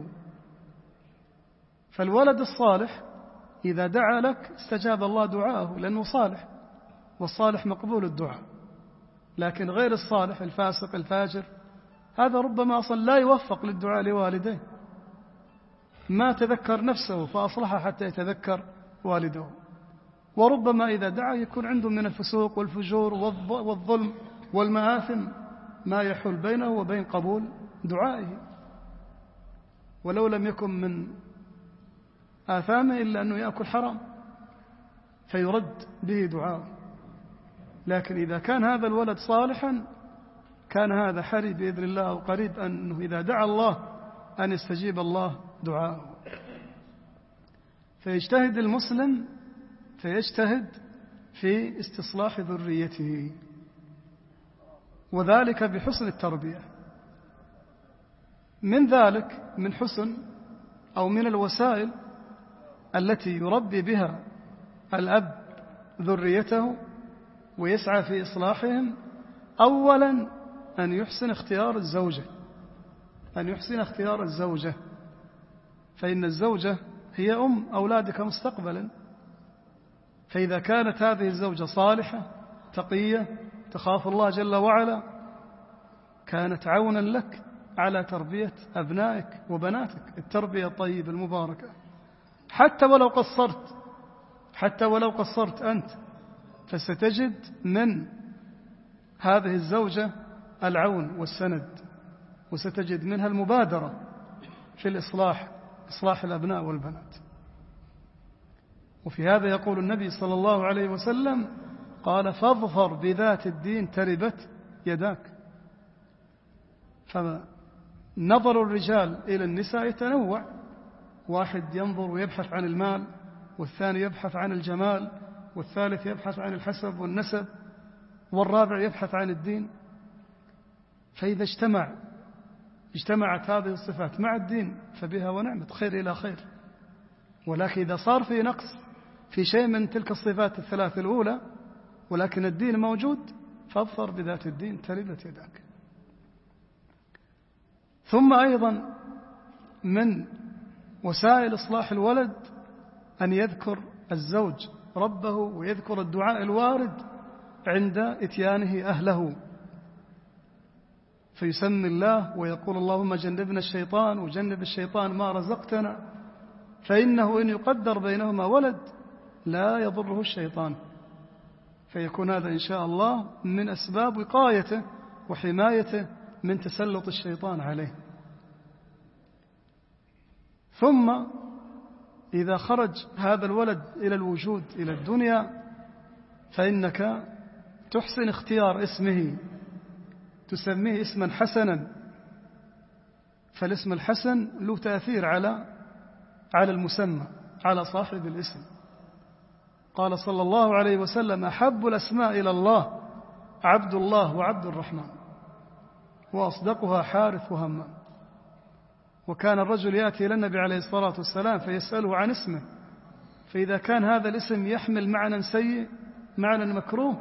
فالولد الصالح إذا دعا لك استجاب الله دعاءه لأنه صالح، والصالح مقبول الدعاء. لكن غير الصالح الفاسق الفاجر هذا ربما أصلا لا يوفق للدعاء لوالديه، ما تذكر نفسه فأصلح حتى يتذكر والده. وربما إذا دعا يكون عنده من الفسوق والفجور والظلم والمآثم ما يحول بينه وبين قبول دعائه، ولو لم يكن من آثامه إلا أنه يأكل حرام فيرد به دعاءه. لكن إذا كان هذا الولد صالحا كان هذا حري بإذن الله أو قريب أنه إذا دعا الله أن يستجيب الله دعاءه. فيجتهد المسلم في استصلاح ذريته، وذلك بحسن التربية. من ذلك من حسن أو من الوسائل التي يربي بها الأب ذريته ويسعى في إصلاحهم، أولا أن يحسن اختيار الزوجة، فإن الزوجة هي أم أولادك مستقبلا. فإذا كانت هذه الزوجة صالحة تقية تخاف الله جل وعلا كانت عونا لك على تربية أبنائك وبناتك التربية الطيبة المباركة. حتى ولو قصرت أنت فستجد من هذه الزوجة العون والسند، وستجد منها المبادرة في إصلاح الأبناء والبنات. وفي هذا يقول النبي صلى الله عليه وسلم قال: فاظفر بذات الدين تربت يداك. فنظر الرجال إلى النساء يتنوع، واحد ينظر ويبحث عن المال، والثاني يبحث عن الجمال، والثالث يبحث عن الحسب والنسب، والرابع يبحث عن الدين. فإذا اجتمعت هذه الصفات مع الدين فبها ونعمت، خير إلى خير. ولكن إذا صار في نقص في شيء من تلك الصفات الثلاث الأولى ولكن الدين موجود فاظفر بذات الدين تربت يداك. ثم أيضا من وسائل إصلاح الولد أن يذكر الزوج ربه ويذكر الدعاء الوارد عند إتيانه أهله، فيسمي الله ويقول: اللهم جنبنا الشيطان وجنب الشيطان ما رزقتنا، فإنه إن يقدر بينهما ولد لا يضره الشيطان، فيكون هذا إن شاء الله من أسباب وقايته وحمايته من تسلط الشيطان عليه. ثم إذا خرج هذا الولد إلى الوجود إلى الدنيا فإنك تحسن اختيار اسمه، تسميه اسما حسنا، فالاسم الحسن له تأثير على المسمى، على صاحب الاسم. قال صلى الله عليه وسلم: أحب الأسماء إلى الله عبد الله وعبد الرحمن، وأصدقها حارث وهمام. وكان الرجل يأتي إلى النبي عليه الصلاة والسلام فيسأله عن اسمه، فإذا كان هذا الاسم يحمل معنى سيء معنى مكروه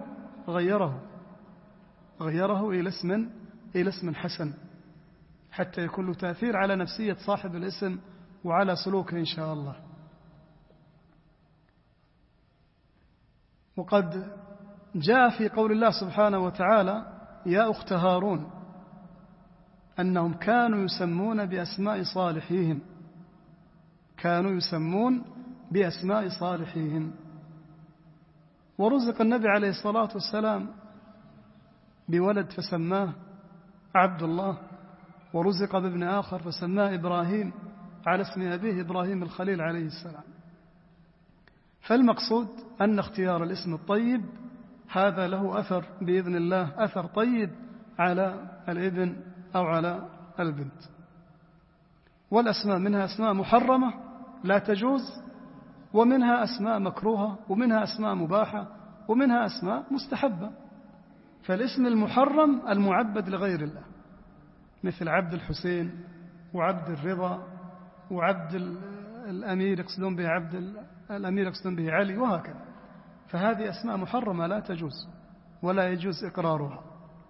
غيره إلى اسم حسن، حتى يكون له تأثير على نفسية صاحب الاسم وعلى سلوكه إن شاء الله. وقد جاء في قول الله سبحانه وتعالى: يا أخت هارون، أنهم كانوا يسمون بأسماء صالحيهم، كانوا يسمون بأسماء صالحيهم. ورزق النبي عليه الصلاة والسلام بولد فسماه عبد الله، ورزق بابن آخر فسماه إبراهيم على اسم أبيه إبراهيم الخليل عليه السلام. فالمقصود أن اختيار الاسم الطيب هذا له أثر بإذن الله، أثر طيب على الابن أو على البنت. والأسماء منها أسماء محرمة لا تجوز، ومنها أسماء مكروهة، ومنها أسماء مباحة، ومنها أسماء مستحبة. فالاسم المحرم المعبد لغير الله، مثل عبد الحسين وعبد الرضا وعبد الأمير يقصدون به الأمير يقصدون به علي، وهكذا. فهذه أسماء محرمة لا تجوز ولا يجوز إقرارها.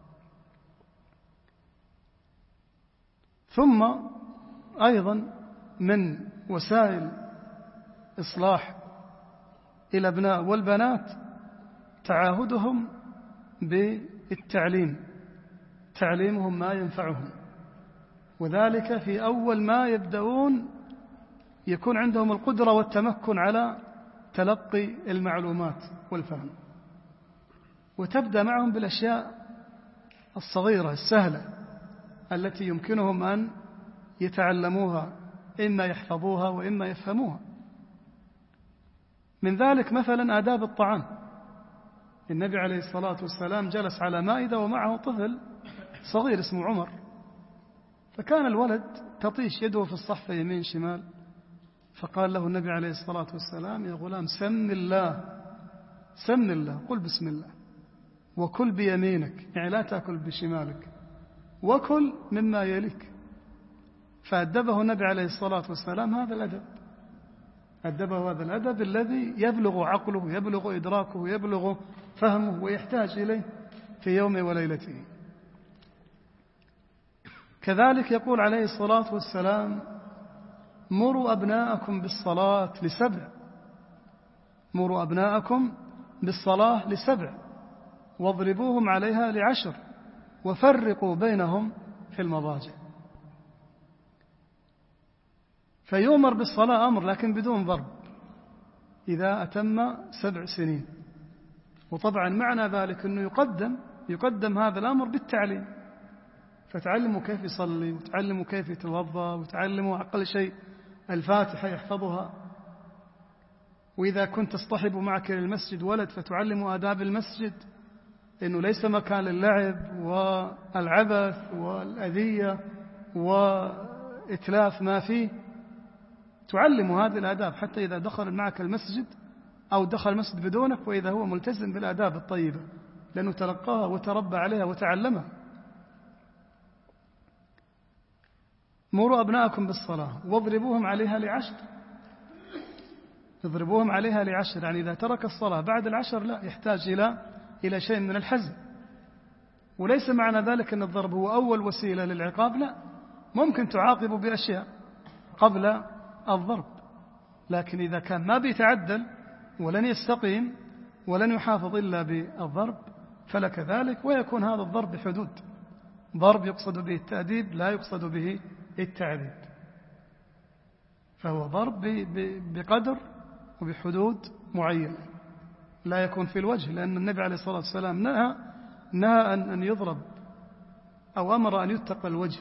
ثم أيضا من وسائل إصلاح الأبناء والبنات تعاهدهم بالتعليم، تعليمهم ما ينفعهم، وذلك في أول ما يبدأون يكون عندهم القدرة والتمكن على تلقي المعلومات والفهم، وتبدأ معهم بالأشياء الصغيرة السهلة التي يمكنهم أن يتعلموها، إما يحفظوها وإما يفهموها. من ذلك مثلا آداب الطعام. النبي عليه الصلاة والسلام جلس على مائدة ومعه طفل صغير اسمه عمر، فكان الولد تطيش يده في الصحفة يمين شمال، فقال له النبي عليه الصلاة والسلام: يا غلام سم الله، قل بسم الله، وكل بيمينك، يعني لا تأكل بشمالك، وكل مما يليك. فأدبه النبي عليه الصلاة والسلام هذا الأدب، أدبه هذا الأدب الذي يبلغ عقله، يبلغ إدراكه، يبلغ فهمه، ويحتاج إليه في يوم وليلته. كذلك يقول عليه الصلاة والسلام: مروا أبناءكم بالصلاة ل7، مروا أبناءكم بالصلاة ل7، واضربوهم عليها ل10، وفرقوا بينهم في المضاجع. فيؤمر بالصلاة أمر لكن بدون ضرب إذا أتم 7 سنين. وطبعا معنى ذلك أنه يقدم هذا الأمر بالتعليم، فتعلموا كيف يصلي، وتعلموا كيف يتوضأ، وتعلموا أقل شيء الفاتحة يحفظها. وإذا كنت تصطحب معك للمسجد ولد فتعلموا آداب المسجد، إنه ليس مكان للعب والعبث والأذية وإتلاف ما فيه. تعلموا هذه الآداب حتى إذا دخل معك المسجد أو دخل المسجد بدونك وإذا هو ملتزم بالآداب الطيبة، لأنه تلقاها وتربى عليها وتعلمها. مروا أبناءكم بالصلاة واضربوهم عليها ل10، اضربوهم عليها ل10، يعني إذا ترك الصلاة بعد 10 لا، يحتاج إلى شيء من الحزم. وليس معنى ذلك أن الضرب هو أول وسيلة للعقاب، لا، ممكن تعاقب بأشياء قبل الضرب، لكن إذا كان ما بيتعدل ولن يستقيم ولن يحافظ إلا بالضرب فلك ذلك. ويكون هذا الضرب بحدود، ضرب يقصد به التأديب لا يقصد به التعذيب، فهو ضرب بقدر وبحدود معينة، لا يكون في الوجه، لأن النبي عليه الصلاة والسلام نهى أن يضرب، أو أمر أن يتقى الوجه،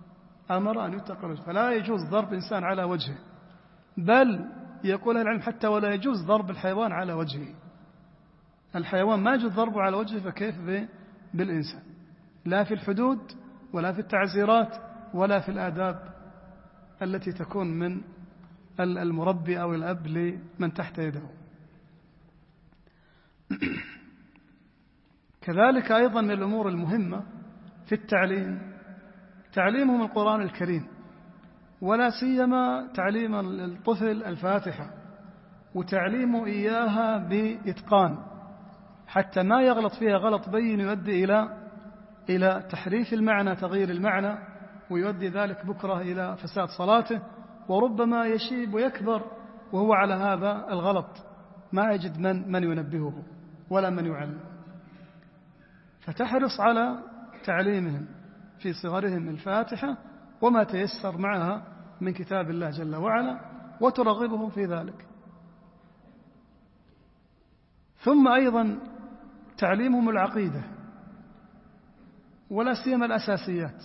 فلا يجوز ضرب إنسان على وجهه، بل يقول العلم حتى ولا يجوز ضرب الحيوان على وجهه. الحيوان ما يجوز ضربه على وجهه، فكيف بالإنسان؟ لا في الحدود ولا في التعزيرات ولا في الآداب التي تكون من المربي أو الأب لمن تحت يده. كذلك أيضا من الأمور المهمة في التعليم تعليمهم القرآن الكريم، ولا سيما تعليم الطفل الفاتحة، وتعليمه إياها بإتقان حتى ما يغلط فيها غلط بين يؤدي إلى تحريف المعنى، تغيير المعنى، ويؤدي ذلك بكرة إلى فساد صلاته، وربما يشيب ويكبر وهو على هذا الغلط، ما يجد من ينبهه ولا من يعلم. فتحرص على تعليمهم في صغرهم الفاتحة وما تيسر معها من كتاب الله جل وعلا، وترغبهم في ذلك. ثم أيضا تعليمهم العقيدة، ولا سيما الأساسيات،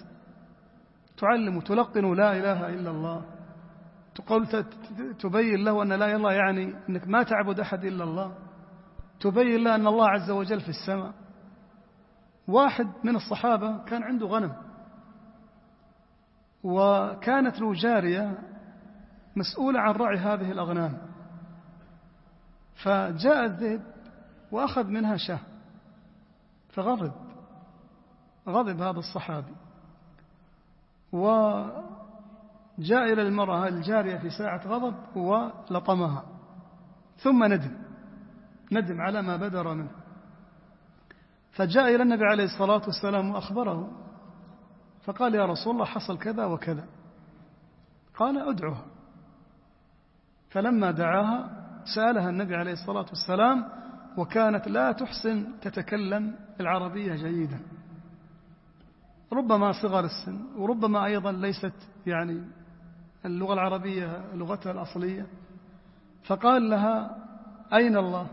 تلقن لا إله إلا الله، تبين له أن لا إله إلا الله يعني أنك ما تعبد أحد إلا الله، تبين له أن الله عز وجل في السماء. واحد من الصحابة كان عنده غنم، وكانت له جارية مسؤولة عن رعي هذه الأغنام، فجاء الذئب وأخذ منها شاة، فغضب هذا الصحابي، وجاء إلى المرأة الجارية في ساعة غضب ولطمها، ثم ندم على ما بدر منه، فجاء إلى النبي عليه الصلاة والسلام وأخبره، فقال: يا رسول الله، حصل كذا وكذا. قال: أدعوها. فلما دعاها سألها النبي عليه الصلاة والسلام، وكانت لا تحسن تتكلم العربية جيدا، ربما صغر السن، وربما أيضا ليست يعني اللغة العربية لغتها الأصلية. فقال لها: أين الله؟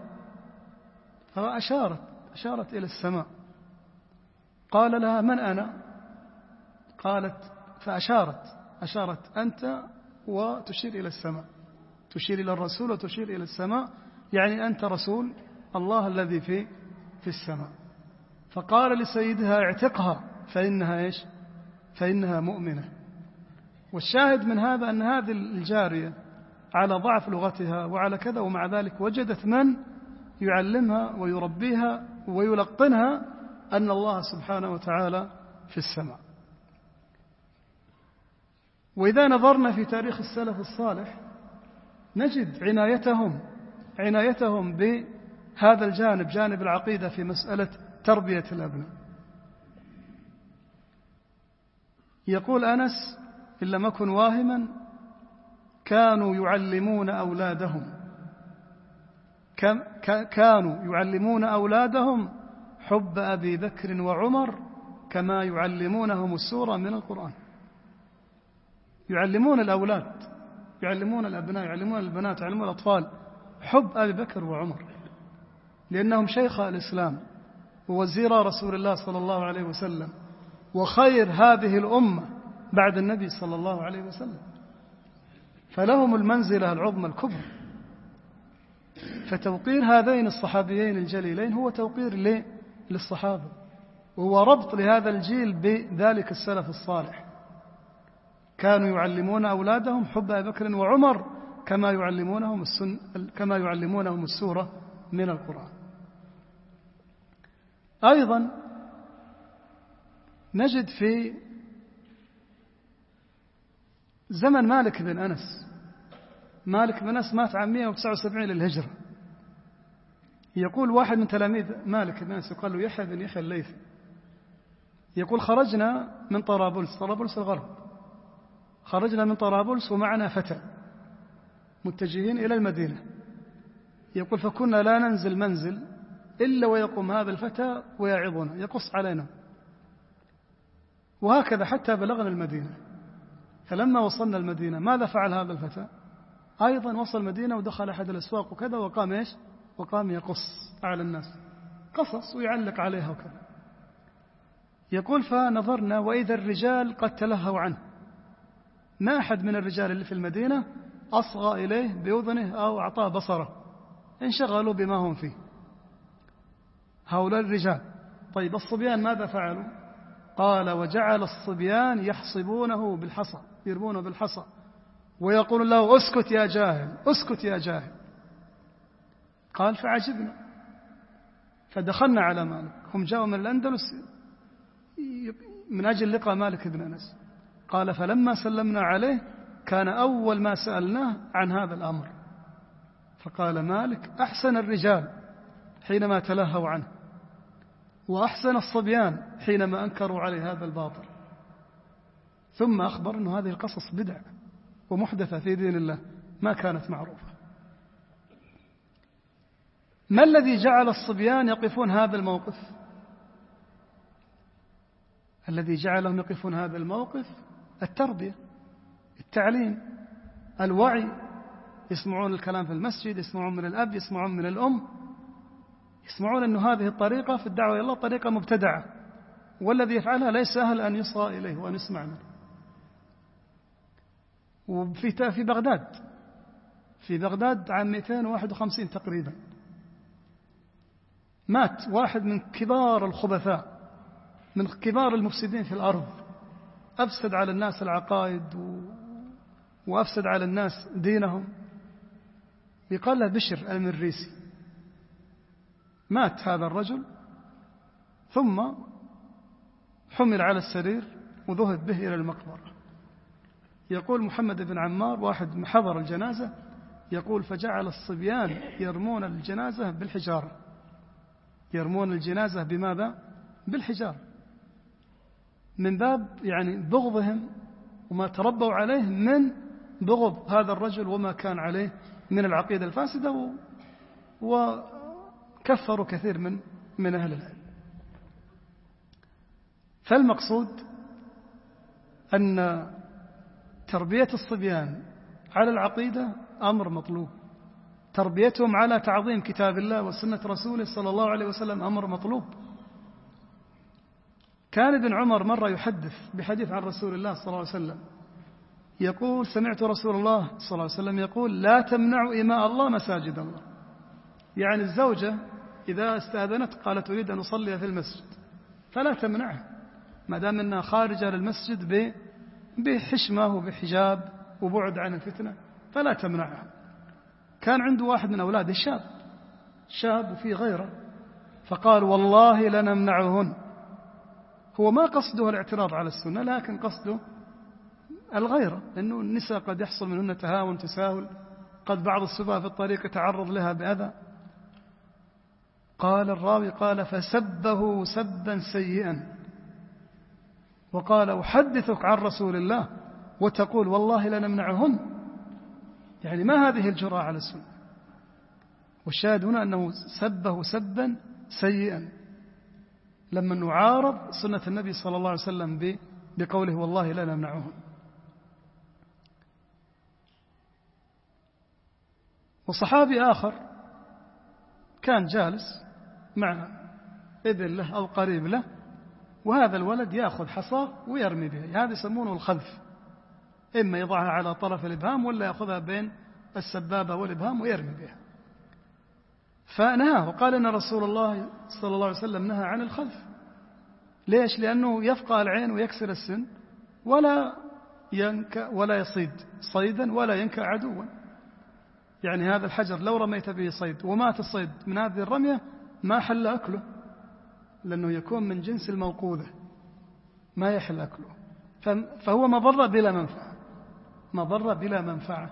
فأشارت إلى السماء. قال لها: من أنا؟ قالت فأشارت أنت، وتشير إلى السماء، تشير إلى الرسول وتشير إلى السماء، يعني أنت رسول الله الذي في السماء. فقال لسيدها: اعتقها فإنها مؤمنة. والشاهد من هذا أن هذه الجارية على ضعف لغتها وعلى كذا، ومع ذلك وجدت من يعلمها ويربيها ويلقنها أن الله سبحانه وتعالى في السماء. وإذا نظرنا في تاريخ السلف الصالح نجد عنايتهم بهذا الجانب، جانب العقيدة، في مسألة تربية الأبناء. يقول أنس: إن لم أكن واهما كانوا يعلمون أولادهم حب أبي بكر وعمر كما يعلمونهم السورة من القرآن. يعلمون الأولاد، يعلمون الأبناء، يعلمون البنات، يعلمون الأطفال حب أبي بكر وعمر، لأنهم شيخ الإسلام ووزير رسول الله صلى الله عليه وسلم، وخير هذه الأمة بعد النبي صلى الله عليه وسلم، فلهم المنزلة العظمى الكبرى. فتوقير هذين الصحابيين الجليلين هو توقير للصحابة، وهو ربط لهذا الجيل بذلك السلف الصالح. كانوا يعلمون أولادهم حب أبي بكر وعمر كما يعلمونهم السورة من القرآن. أيضا نجد في زمن مالك بن أنس مات عام 179 للهجرة. يقول واحد من تلاميذ مالك بن أنس يقال له يحيى بن يحيى الليثي، يقول: خرجنا من طرابلس الغرب، خرجنا من طرابلس ومعنا فتى متجهين إلى المدينة. يقول: فكنا لا ننزل منزل إلا ويقوم هذا الفتى ويعظنا، يقص علينا، وهكذا حتى بلغنا المدينة. فلما وصلنا المدينة ماذا فعل هذا الفتى؟ أيضا وصل المدينة ودخل أحد الأسواق وكذا، وقام إيش؟ وقام يقص على الناس، قصص ويعلق عليها وكذا. يقول فنظرنا وإذا الرجال قد تلهوا عنه، ما أحد من الرجال اللي في المدينة أصغى إليه بأذنه أو أعطاه بصره، انشغلوا بما هم فيه هؤلاء الرجال. طيب الصبيان ماذا فعلوا؟ قال وجعل الصبيان يحصبونه بالحصى، يرمونه بالحصى ويقول له اسكت يا جاهل، اسكت يا جاهل. قال فعجبنا فدخلنا على مالك، هم جاءوا من الأندلس من أجل لقاء مالك بن أنس. قال فلما سلمنا عليه كان أول ما سألناه عن هذا الأمر، فقال مالك أحسن الرجال حينما تلهوا عنه، وأحسن الصبيان حينما أنكروا عليه هذا الباطل. ثم أخبر أن هذه القصص بدع ومحدثة في دين الله ما كانت معروفة. ما الذي جعل الصبيان يقفون هذا الموقف؟ الذي جعلهم يقفون هذا الموقف التربية، التعليم، الوعي. يسمعون الكلام في المسجد، يسمعون من الأب، يسمعون من الأم، يسمعون أن هذه الطريقة في الدعوة إلى الله طريقة مبتدعة، والذي يفعلها ليس أهل أن يصغى إليه وأن يسمع منه. وفي بغداد عام 251 تقريبا مات واحد من كبار الخبثاء، من كبار المفسدين في الأرض، أفسد على الناس العقائد وأفسد على الناس دينهم. يقال له بشر المريسي. مات هذا الرجل ثم حمل على السرير وذهب به إلى المقبرة. يقول محمد بن عمار واحد حضر الجنازة، يقول فجعل الصبيان يرمون الجنازة بالحجارة. يرمون الجنازة بماذا؟ بالحجارة، من باب يعني بغضهم وما تربوا عليه من بغض هذا الرجل وما كان عليه من العقيدة الفاسدة، وكفروا كثير من أهل العلم. فالمقصود أن تربية الصبيان على العقيدة أمر مطلوب، تربيتهم على تعظيم كتاب الله وسنة رسوله صلى الله عليه وسلم أمر مطلوب. كان ابن عمر مرة يحدث بحديث عن رسول الله صلى الله عليه وسلم، يقول سمعت رسول الله صلى الله عليه وسلم يقول لا تمنعوا إماء الله مساجد الله. يعني الزوجة إذا استأذنت قالت أريد أن أصلي في المسجد فلا تمنعها ما دام أنها خارجة للمسجد بحشمة وبحجاب وبعد عن الفتنة، فلا تمنعها. كان عنده واحد من أولاده شاب وفيه غيره، فقال والله لنمنعهن. هو ما قصده الاعتراض على السنة، لكن قصده الغيرة، لأنه النساء قد يحصل منهن تهاون تساهل، قد بعض السفهاء في الطريق يتعرض لها بأذى. قال الراوي قال فسبه سبا سيئا وقال أحدثك عن رسول الله وتقول والله لنمنعهن. يعني ما هذه الجرأة على السنة؟ والشاهد هنا أنه سبه سبا سيئا لما نعارض سنة النبي صلى الله عليه وسلم بقوله والله لا نمنعهن. وصحابي آخر كان جالس مع ابن له أو قريب له، وهذا الولد يأخذ حصى ويرمي بها، هذا يسمونه الخذف، إما يضعها على طرف الإبهام ولا يأخذها بين السبابة والإبهام ويرمي بها. فنهاه وقال إن رسول الله صلى الله عليه وسلم نهى عن الخذف. ليش؟ لأنه يفقع العين ويكسر السن ولا يصيد صيدا ولا ينكأ عدوا. يعني هذا الحجر لو رميت به صيد ومات الصيد من هذه الرمية ما حل أكله، لأنه يكون من جنس الموقوذة ما يحل أكله، فهو مضر بلا منفعة.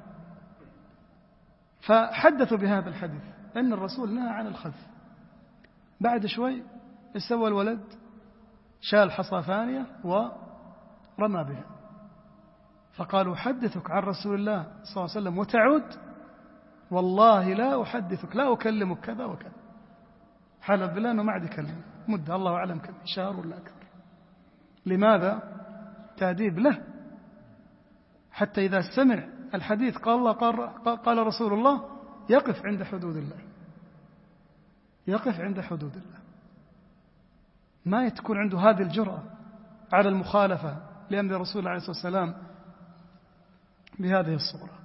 فحدثوا بهذا الحديث أن الرسول نهى عن الخذف. بعد شوي استوى الولد شال حصى ثانية ورمى بها، فقالوا حدثك عن رسول الله صلى الله عليه وسلم وتعود؟ والله لا أحدثك، لا أكلمك كذا وكذا. حلف بالله أنه ما عاد يكلم مدة الله أعلم كم شهر ولا أكثر. لماذا؟ تأديب له، حتى إذا سمع الحديث قال رسول الله يقف عند حدود الله، يقف عند حدود الله، ما تكون عنده هذه الجرأة على المخالفة لأمر رسول الله عليه الصلاة والسلام بهذه الصورة.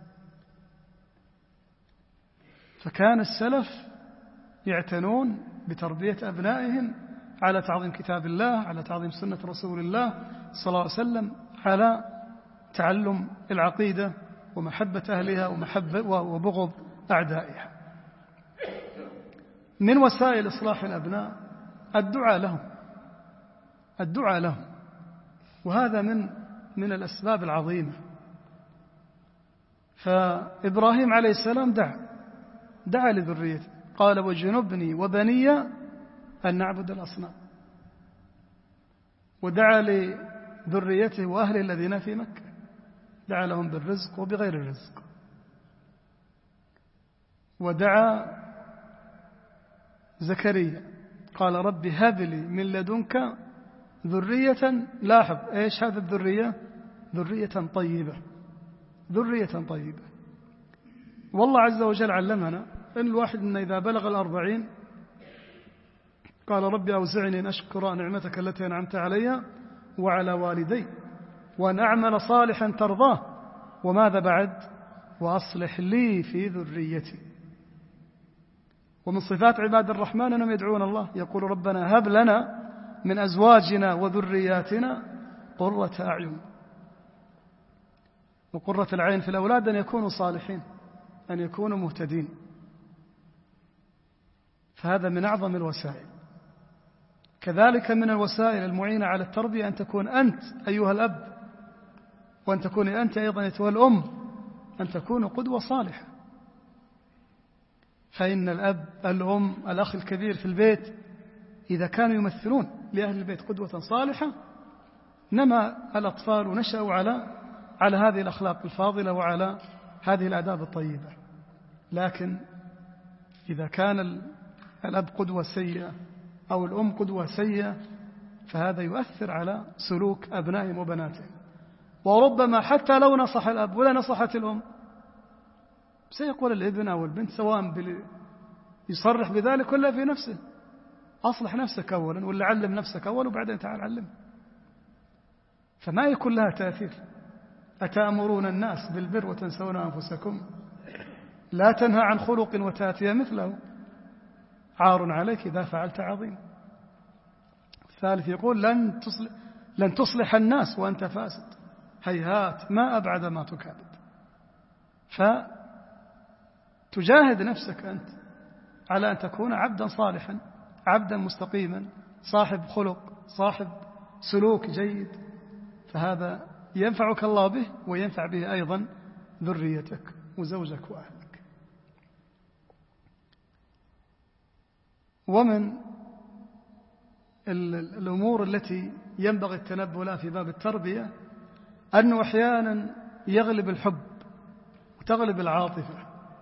فكان السلف يعتنون بتربية أبنائهم على تعظيم كتاب الله، على تعظيم سنة رسول الله صلى الله عليه وسلم، على تعلم العقيدة ومحبة أهلها وبغض أعدائها. من وسائل إصلاح الأبناء الدعاء لهم، وهذا من الأسباب العظيمة. فإبراهيم عليه السلام دعا لذريته، قال وجنبني وبني أن نعبد الأصنام، ودعا لذريته وأهل الذين في مكة، دعا لهم بالرزق وبغير الرزق. ودعا زكريا قال رب هب لي من لدنك ذرية، لاحظ إيش هذا الذرية؟ ذرية طيبة. والله عز وجل علمنا أن الواحد منا إذا بلغ 40 قال رب أوزعني أن أشكر نعمتك التي أنعمت علي وعلى والدي وأن أعمل صالحا ترضاه، وماذا بعد؟ وأصلح لي في ذريتي. ومن صفات عباد الرحمن أنهم يدعون الله، يقول ربنا هب لنا من أزواجنا وذرياتنا قرة أعين. وقرة العين في الأولاد أن يكونوا صالحين، أن يكونوا مهتدين. فهذا من أعظم الوسائل. كذلك من الوسائل المعينة على التربية أن تكون أنت أيها الأب، وأن تكون أنت أيضا أيها الأم، أن تكون قدوة صالحة. فإن الأب، الأم، الأخ الكبير في البيت إذا كانوا يمثلون لأهل البيت قدوة صالحة، نما الأطفال ونشأوا على هذه الأخلاق الفاضلة وعلى هذه الآداب الطيبة. لكن إذا كان الأب قدوة سيئة أو الأم قدوة سيئة، فهذا يؤثر على سلوك أبنائهم وبناتهم. وربما حتى لو نصح الأب ولا نصحت الأم، سيقول الابن أو البنت سواء يصرح بذلك ولا في نفسه، أصلح نفسك أولا ولا علم نفسك أولا وبعدين تعال علم. فما يكون لها تأثير. أتأمرون الناس بالبر وتنسون أنفسكم، لا تنهى عن خلق وتأتي مثله، عار عليك إذا فعلت عظيم. الثالث يقول لن تصلح الناس وأنت فاسد، هيهات ما أبعد ما تكابد. فتجاهد نفسك أنت على أن تكون عبدا صالحا، عبدا مستقيما، صاحب خلق، صاحب سلوك جيد، فهذا ينفعك الله به وينفع به أيضا ذريتك وزوجك وأهلك. ومن الأمور التي ينبغي التنبه لها في باب التربية أنه أحيانا يغلب الحب وتغلب العاطفة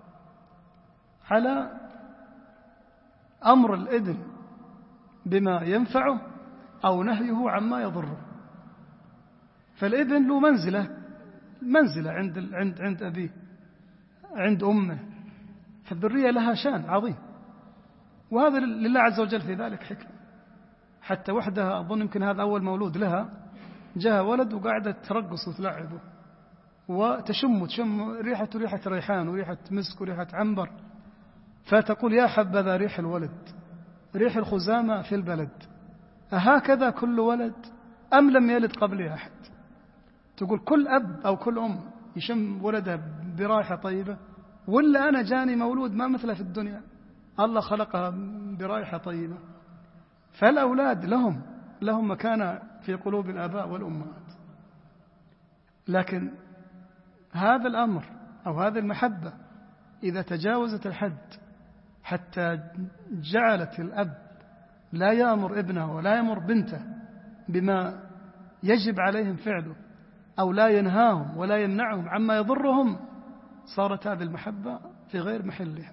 على أمر الابن بما ينفعه أو نهيه عما يضره. فالابن له منزلة عند أبيه، عند أمه، فالذرية لها شان عظيم، وهذا لله عز وجل في ذلك حكمة. حتى وحدها أظن يمكن هذا أول مولود لها، جاء ولد وقاعدة ترقص وتلعبه وتشم ريحة ريحان وريحة مسك وريحة عنبر، فتقول يا حبذا ريح الولد، ريح الخزامة في البلد، أهكذا كل ولد أم لم يلد قبلي أحد؟ تقول كل أب أو كل أم يشم ولدها برائحة طيبة، ولا أنا جاني مولود ما مثله في الدنيا، الله خلقها برائحة طيبة. فالأولاد لهم مكانة في قلوب الآباء والأمهات. لكن هذا الأمر أو هذه المحبة إذا تجاوزت الحد حتى جعلت الأب لا يأمر ابنه ولا يأمر بنته بما يجب عليهم فعله، أو لا ينهاهم ولا يمنعهم عما يضرهم، صارت هذه المحبة في غير محلها.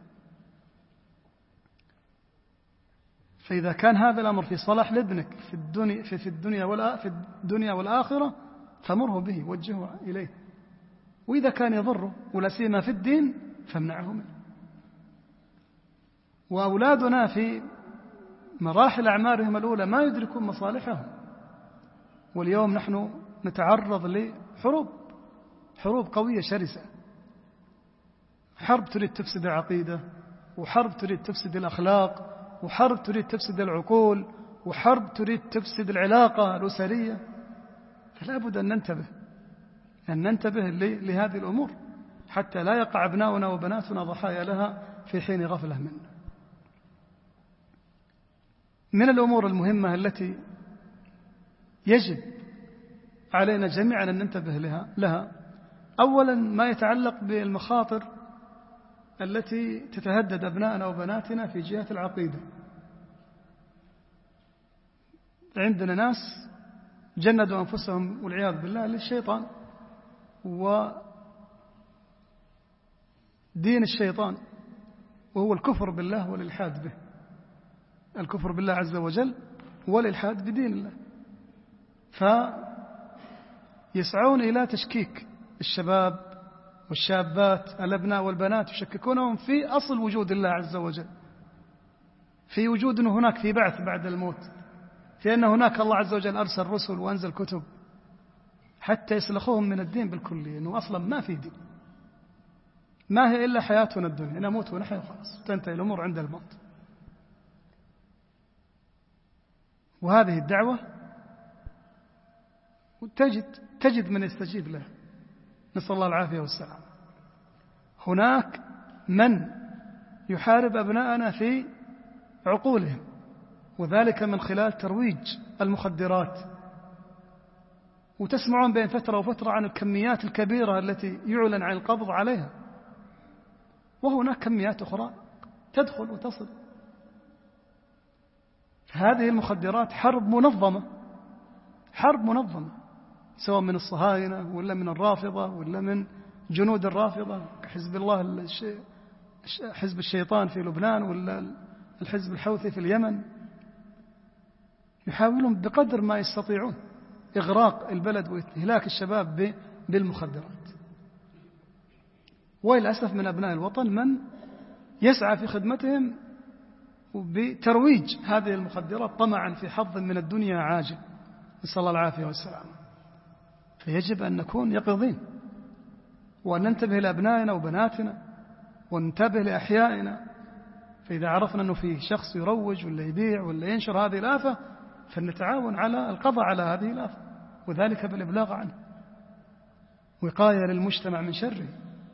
فإذا كان هذا الأمر في صلاح لابنك في الدنيا والآخرة، فمره به، وجهه إليه، وإذا كان يضره ولا سيما في الدين فامنعه منه. وأولادنا في مراحل أعمارهم الأولى ما يدركون مصالحهم، واليوم نحن نتعرض لحروب قوية شرسة، حرب تريد تفسد العقيدة، وحرب تريد تفسد الأخلاق، وحرب تريد تفسد العقول، وحرب تريد تفسد العلاقة الأسرية. فلا بد أن ننتبه لهذه الأمور حتى لا يقع أبناؤنا وبناتنا ضحايا لها في حين غفلة منا. من الأمور المهمة التي يجب علينا جميعا أن ننتبه لها أولا ما يتعلق بالمخاطر التي تتهدد أبنائنا وبناتنا في جهة العقيدة. عندنا ناس جندوا أنفسهم والعياذ بالله للشيطان ودين الشيطان، وهو الكفر بالله والإلحاد به، الكفر بالله عز وجل والإلحاد بدين الله. فيسعون إلى تشكيك الشباب والشابات الأبناء والبنات، يشككونهم في أصل وجود الله عز وجل، في وجود أنه هناك في بعث بعد الموت، في أن هناك الله عز وجل أرسل رسل وأنزل كتب، حتى يسلخوهم من الدين بالكلية، أنه أصلا ما في دين، ما هي إلا حياتنا الدنيا، نموت ونحيا وخلاص، تنتهي الأمور عند الموت. وهذه الدعوة تجد من يستجيب له، نسأل الله العافية والسلام. هناك من يحارب أبناءنا في عقولهم، وذلك من خلال ترويج المخدرات، وتسمعون بين فترة وفترة عن الكميات الكبيرة التي يعلن عن القبض عليها، وهناك كميات أخرى تدخل وتصل. هذه المخدرات حرب منظمة، سواء من الصهاينة ولا من الرافضة ولا من جنود الرافضة كحزب الله، حزب الشيطان في لبنان ولا الحزب الحوثي في اليمن، يحاولون بقدر ما يستطيعون إغراق البلد وإهلاك الشباب بالمخدرات. وللأسف من أبناء الوطن من يسعى في خدمتهم بترويج هذه المخدرات طمعا في حظ من الدنيا عاجل، نسأل الله العافية والسلام. فيجب أن نكون يقظين، وأن ننتبه لأبنائنا وبناتنا، وننتبه لأحيائنا. فإذا عرفنا أنه في شخص يروج ولا يبيع ولا ينشر هذه الآفة، فلنتعاون على القضاء على هذه الآفة، وذلك بالإبلاغ عنه، وقاية للمجتمع من شره.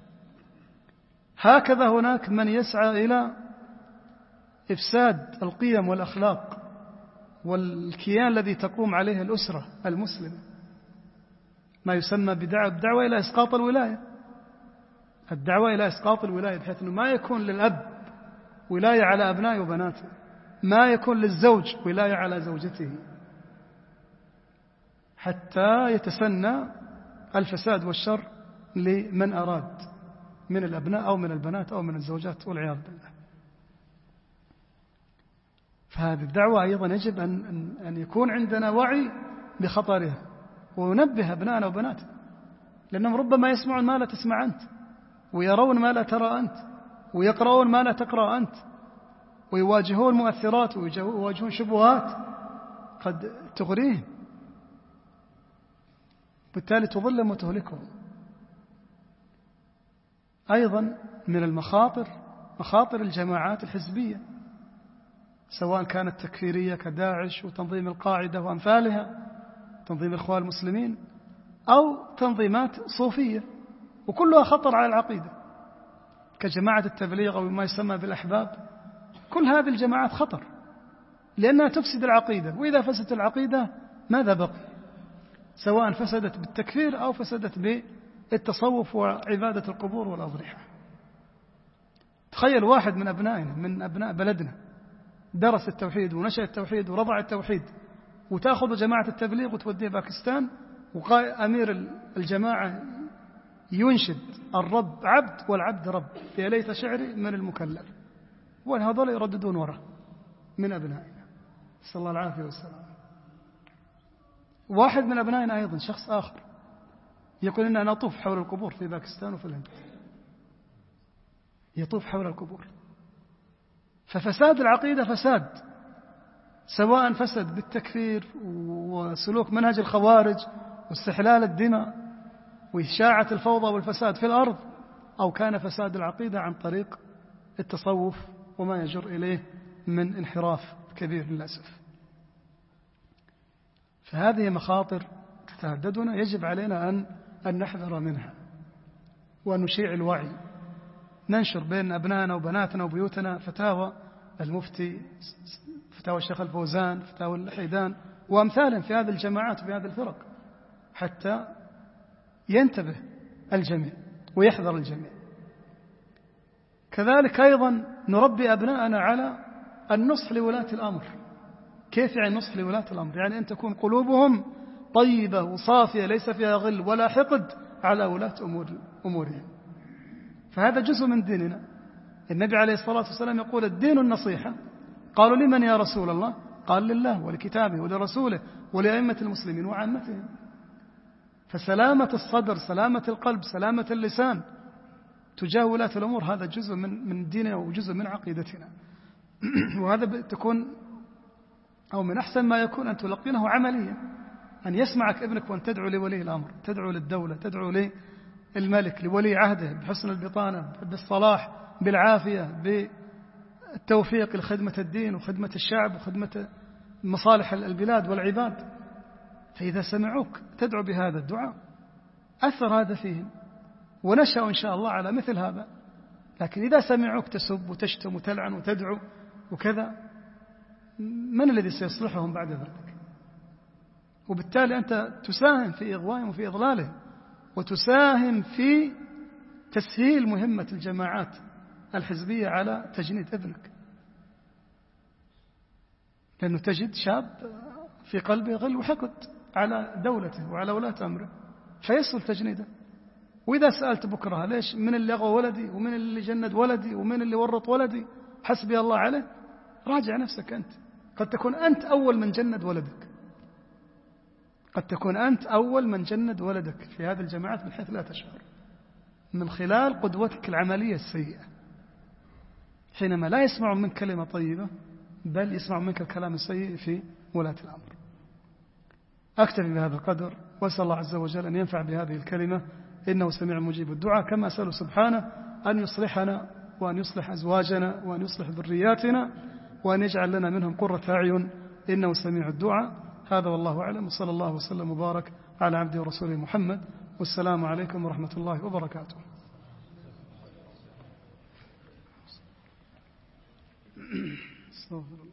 هكذا هناك من يسعى إلى إفساد القيم والأخلاق والكيان الذي تقوم عليه الأسرة المسلمة، ما يسمى بدعوة إلى إسقاط الولاية، الدعوة إلى إسقاط الولاية، بحيث أنه ما يكون للأب ولاية على أبنائه وبناته، ما يكون للزوج ولاية على زوجته، حتى يتسنى الفساد والشر لمن أراد من الأبناء أو من البنات أو من الزوجات والعياذ بالله. فهذه الدعوة أيضا يجب أن يكون عندنا وعي بخطرها، وننبه أبنائنا وبناتنا، لأنهم ربما يسمعون ما لا تسمع أنت، ويرون ما لا ترى أنت، ويقرؤون ما لا تقرأ أنت، ويواجهون مؤثرات ويواجهون شبهات قد تغريهم، بالتالي تظلم وتهلكهم. أيضا من المخاطر مخاطر الجماعات الحزبية، سواء كانت تكفيرية كداعش وتنظيم القاعدة وأمثالها، تنظيم الإخوان المسلمين، أو تنظيمات صوفية، وكلها خطر على العقيدة كجماعة التبليغ أو ما يسمى بالأحباب. كل هذه الجماعات خطر، لأنها تفسد العقيدة، وإذا فسدت العقيدة ماذا بقي؟ سواء فسدت بالتكفير أو فسدت بالتصوف وعبادة القبور والأضرحة. تخيل واحد من أبنائنا، من أبناء بلدنا، درس التوحيد ونشأ التوحيد ورضع التوحيد، وتأخذ جماعة التبليغ وتوديه باكستان، وأمير الجماعة ينشد الرب عبد والعبد رب، يا ليت شعري من المكلف. وهذول يرددون وراء من أبنائنا، صلى الله العافية والسلام. واحد من أبنائنا أيضا، شخص آخر، يقول إن أنا أطوف حول القبور في باكستان وفي الهند، يطوف حول القبور. ففساد العقيدة فساد، سواء فسد بالتكفير وسلوك منهج الخوارج واستحلال الدماء وإشاعة الفوضى والفساد في الأرض، أو كان فساد العقيدة عن طريق التصوف وما يجر إليه من انحراف كبير للأسف. فهذه مخاطر تتهددنا، يجب علينا أن نحذر منها وأن نشيع الوعي، ننشر بين أبنائنا وبناتنا وبيوتنا فتاوى المفتي، فتاوى الشيخ الفوزان، فتاوى الحيدان وأمثالهم في هذه الجماعات وفي هذه الفرق، حتى ينتبه الجميع ويحذر الجميع. كذلك أيضا نربي أبناءنا على النصح لولاة الأمر. كيف يعني النصح لولاة الأمر؟ يعني أن تكون قلوبهم طيبة وصافية ليس فيها غل ولا حقد على ولاة أمورهم. فهذا جزء من ديننا. النبي عليه الصلاة والسلام يقول الدين النصيحة. قالوا لمن يا رسول الله؟ قال لله ولكتابه ولرسوله ولأئمة المسلمين وعامتهم. فسلامة الصدر، سلامة القلب، سلامة اللسان تجاه ولاة الأمور هذا جزء من ديننا وجزء من عقيدتنا. وهذا تكون أو من أحسن ما يكون أن تلقينه عمليا، أن يسمعك ابنك وأن تدعو لولي الأمر، تدعو للدولة، تدعو للملك، لولي عهده بحسن البطانة، بالصلاح، بالعافية، بالتوفيق لخدمة الدين وخدمة الشعب وخدمة مصالح البلاد والعباد. فإذا سمعوك تدعو بهذا الدعاء أثر هذا فيهم ونشأوا إن شاء الله على مثل هذا. لكن إذا سمعوك تسب وتشتم وتلعن وتدعو وكذا، من الذي سيصلحهم بعد ذلك؟ وبالتالي أنت تساهم في إغوائهم وفي إضلالهم، وتساهم في تسهيل مهمة الجماعات الحزبية على تجنيد ابنك، لأنه تجد شاب في قلبه غل وحقد على دولته وعلى ولاة أمره فيسهل تجنيده. وإذا سألت بكرة ليش من اللي أغوى ولدي ومن اللي جند ولدي ومن اللي ورط ولدي، حسبي الله عليه، راجع نفسك أنت. قد تكون أنت أول من جند ولدك، قد تكون أنت أول من جند ولدك في هذه الجماعات من حيث لا تشعر، من خلال قدوتك العملية السيئة، حينما لا يسمع منك كلمة طيبة بل يسمع منك الكلام السيء في ولاة الأمر. أكتفي بهذا القدر، وأسأل الله عز وجل أن ينفع بهذه الكلمة، إنه سميع مجيب الدعاء. كما أسأله سبحانه أن يصلحنا وأن يصلح أزواجنا وأن يصلح ذرياتنا وأن يجعل لنا منهم قرة أعين، إنه سميع الدعاء. هذا والله أعلم، وصلى الله وسلم وبارك على عبده ورسوله محمد، والسلام عليكم ورحمة الله وبركاته. استغفر الله.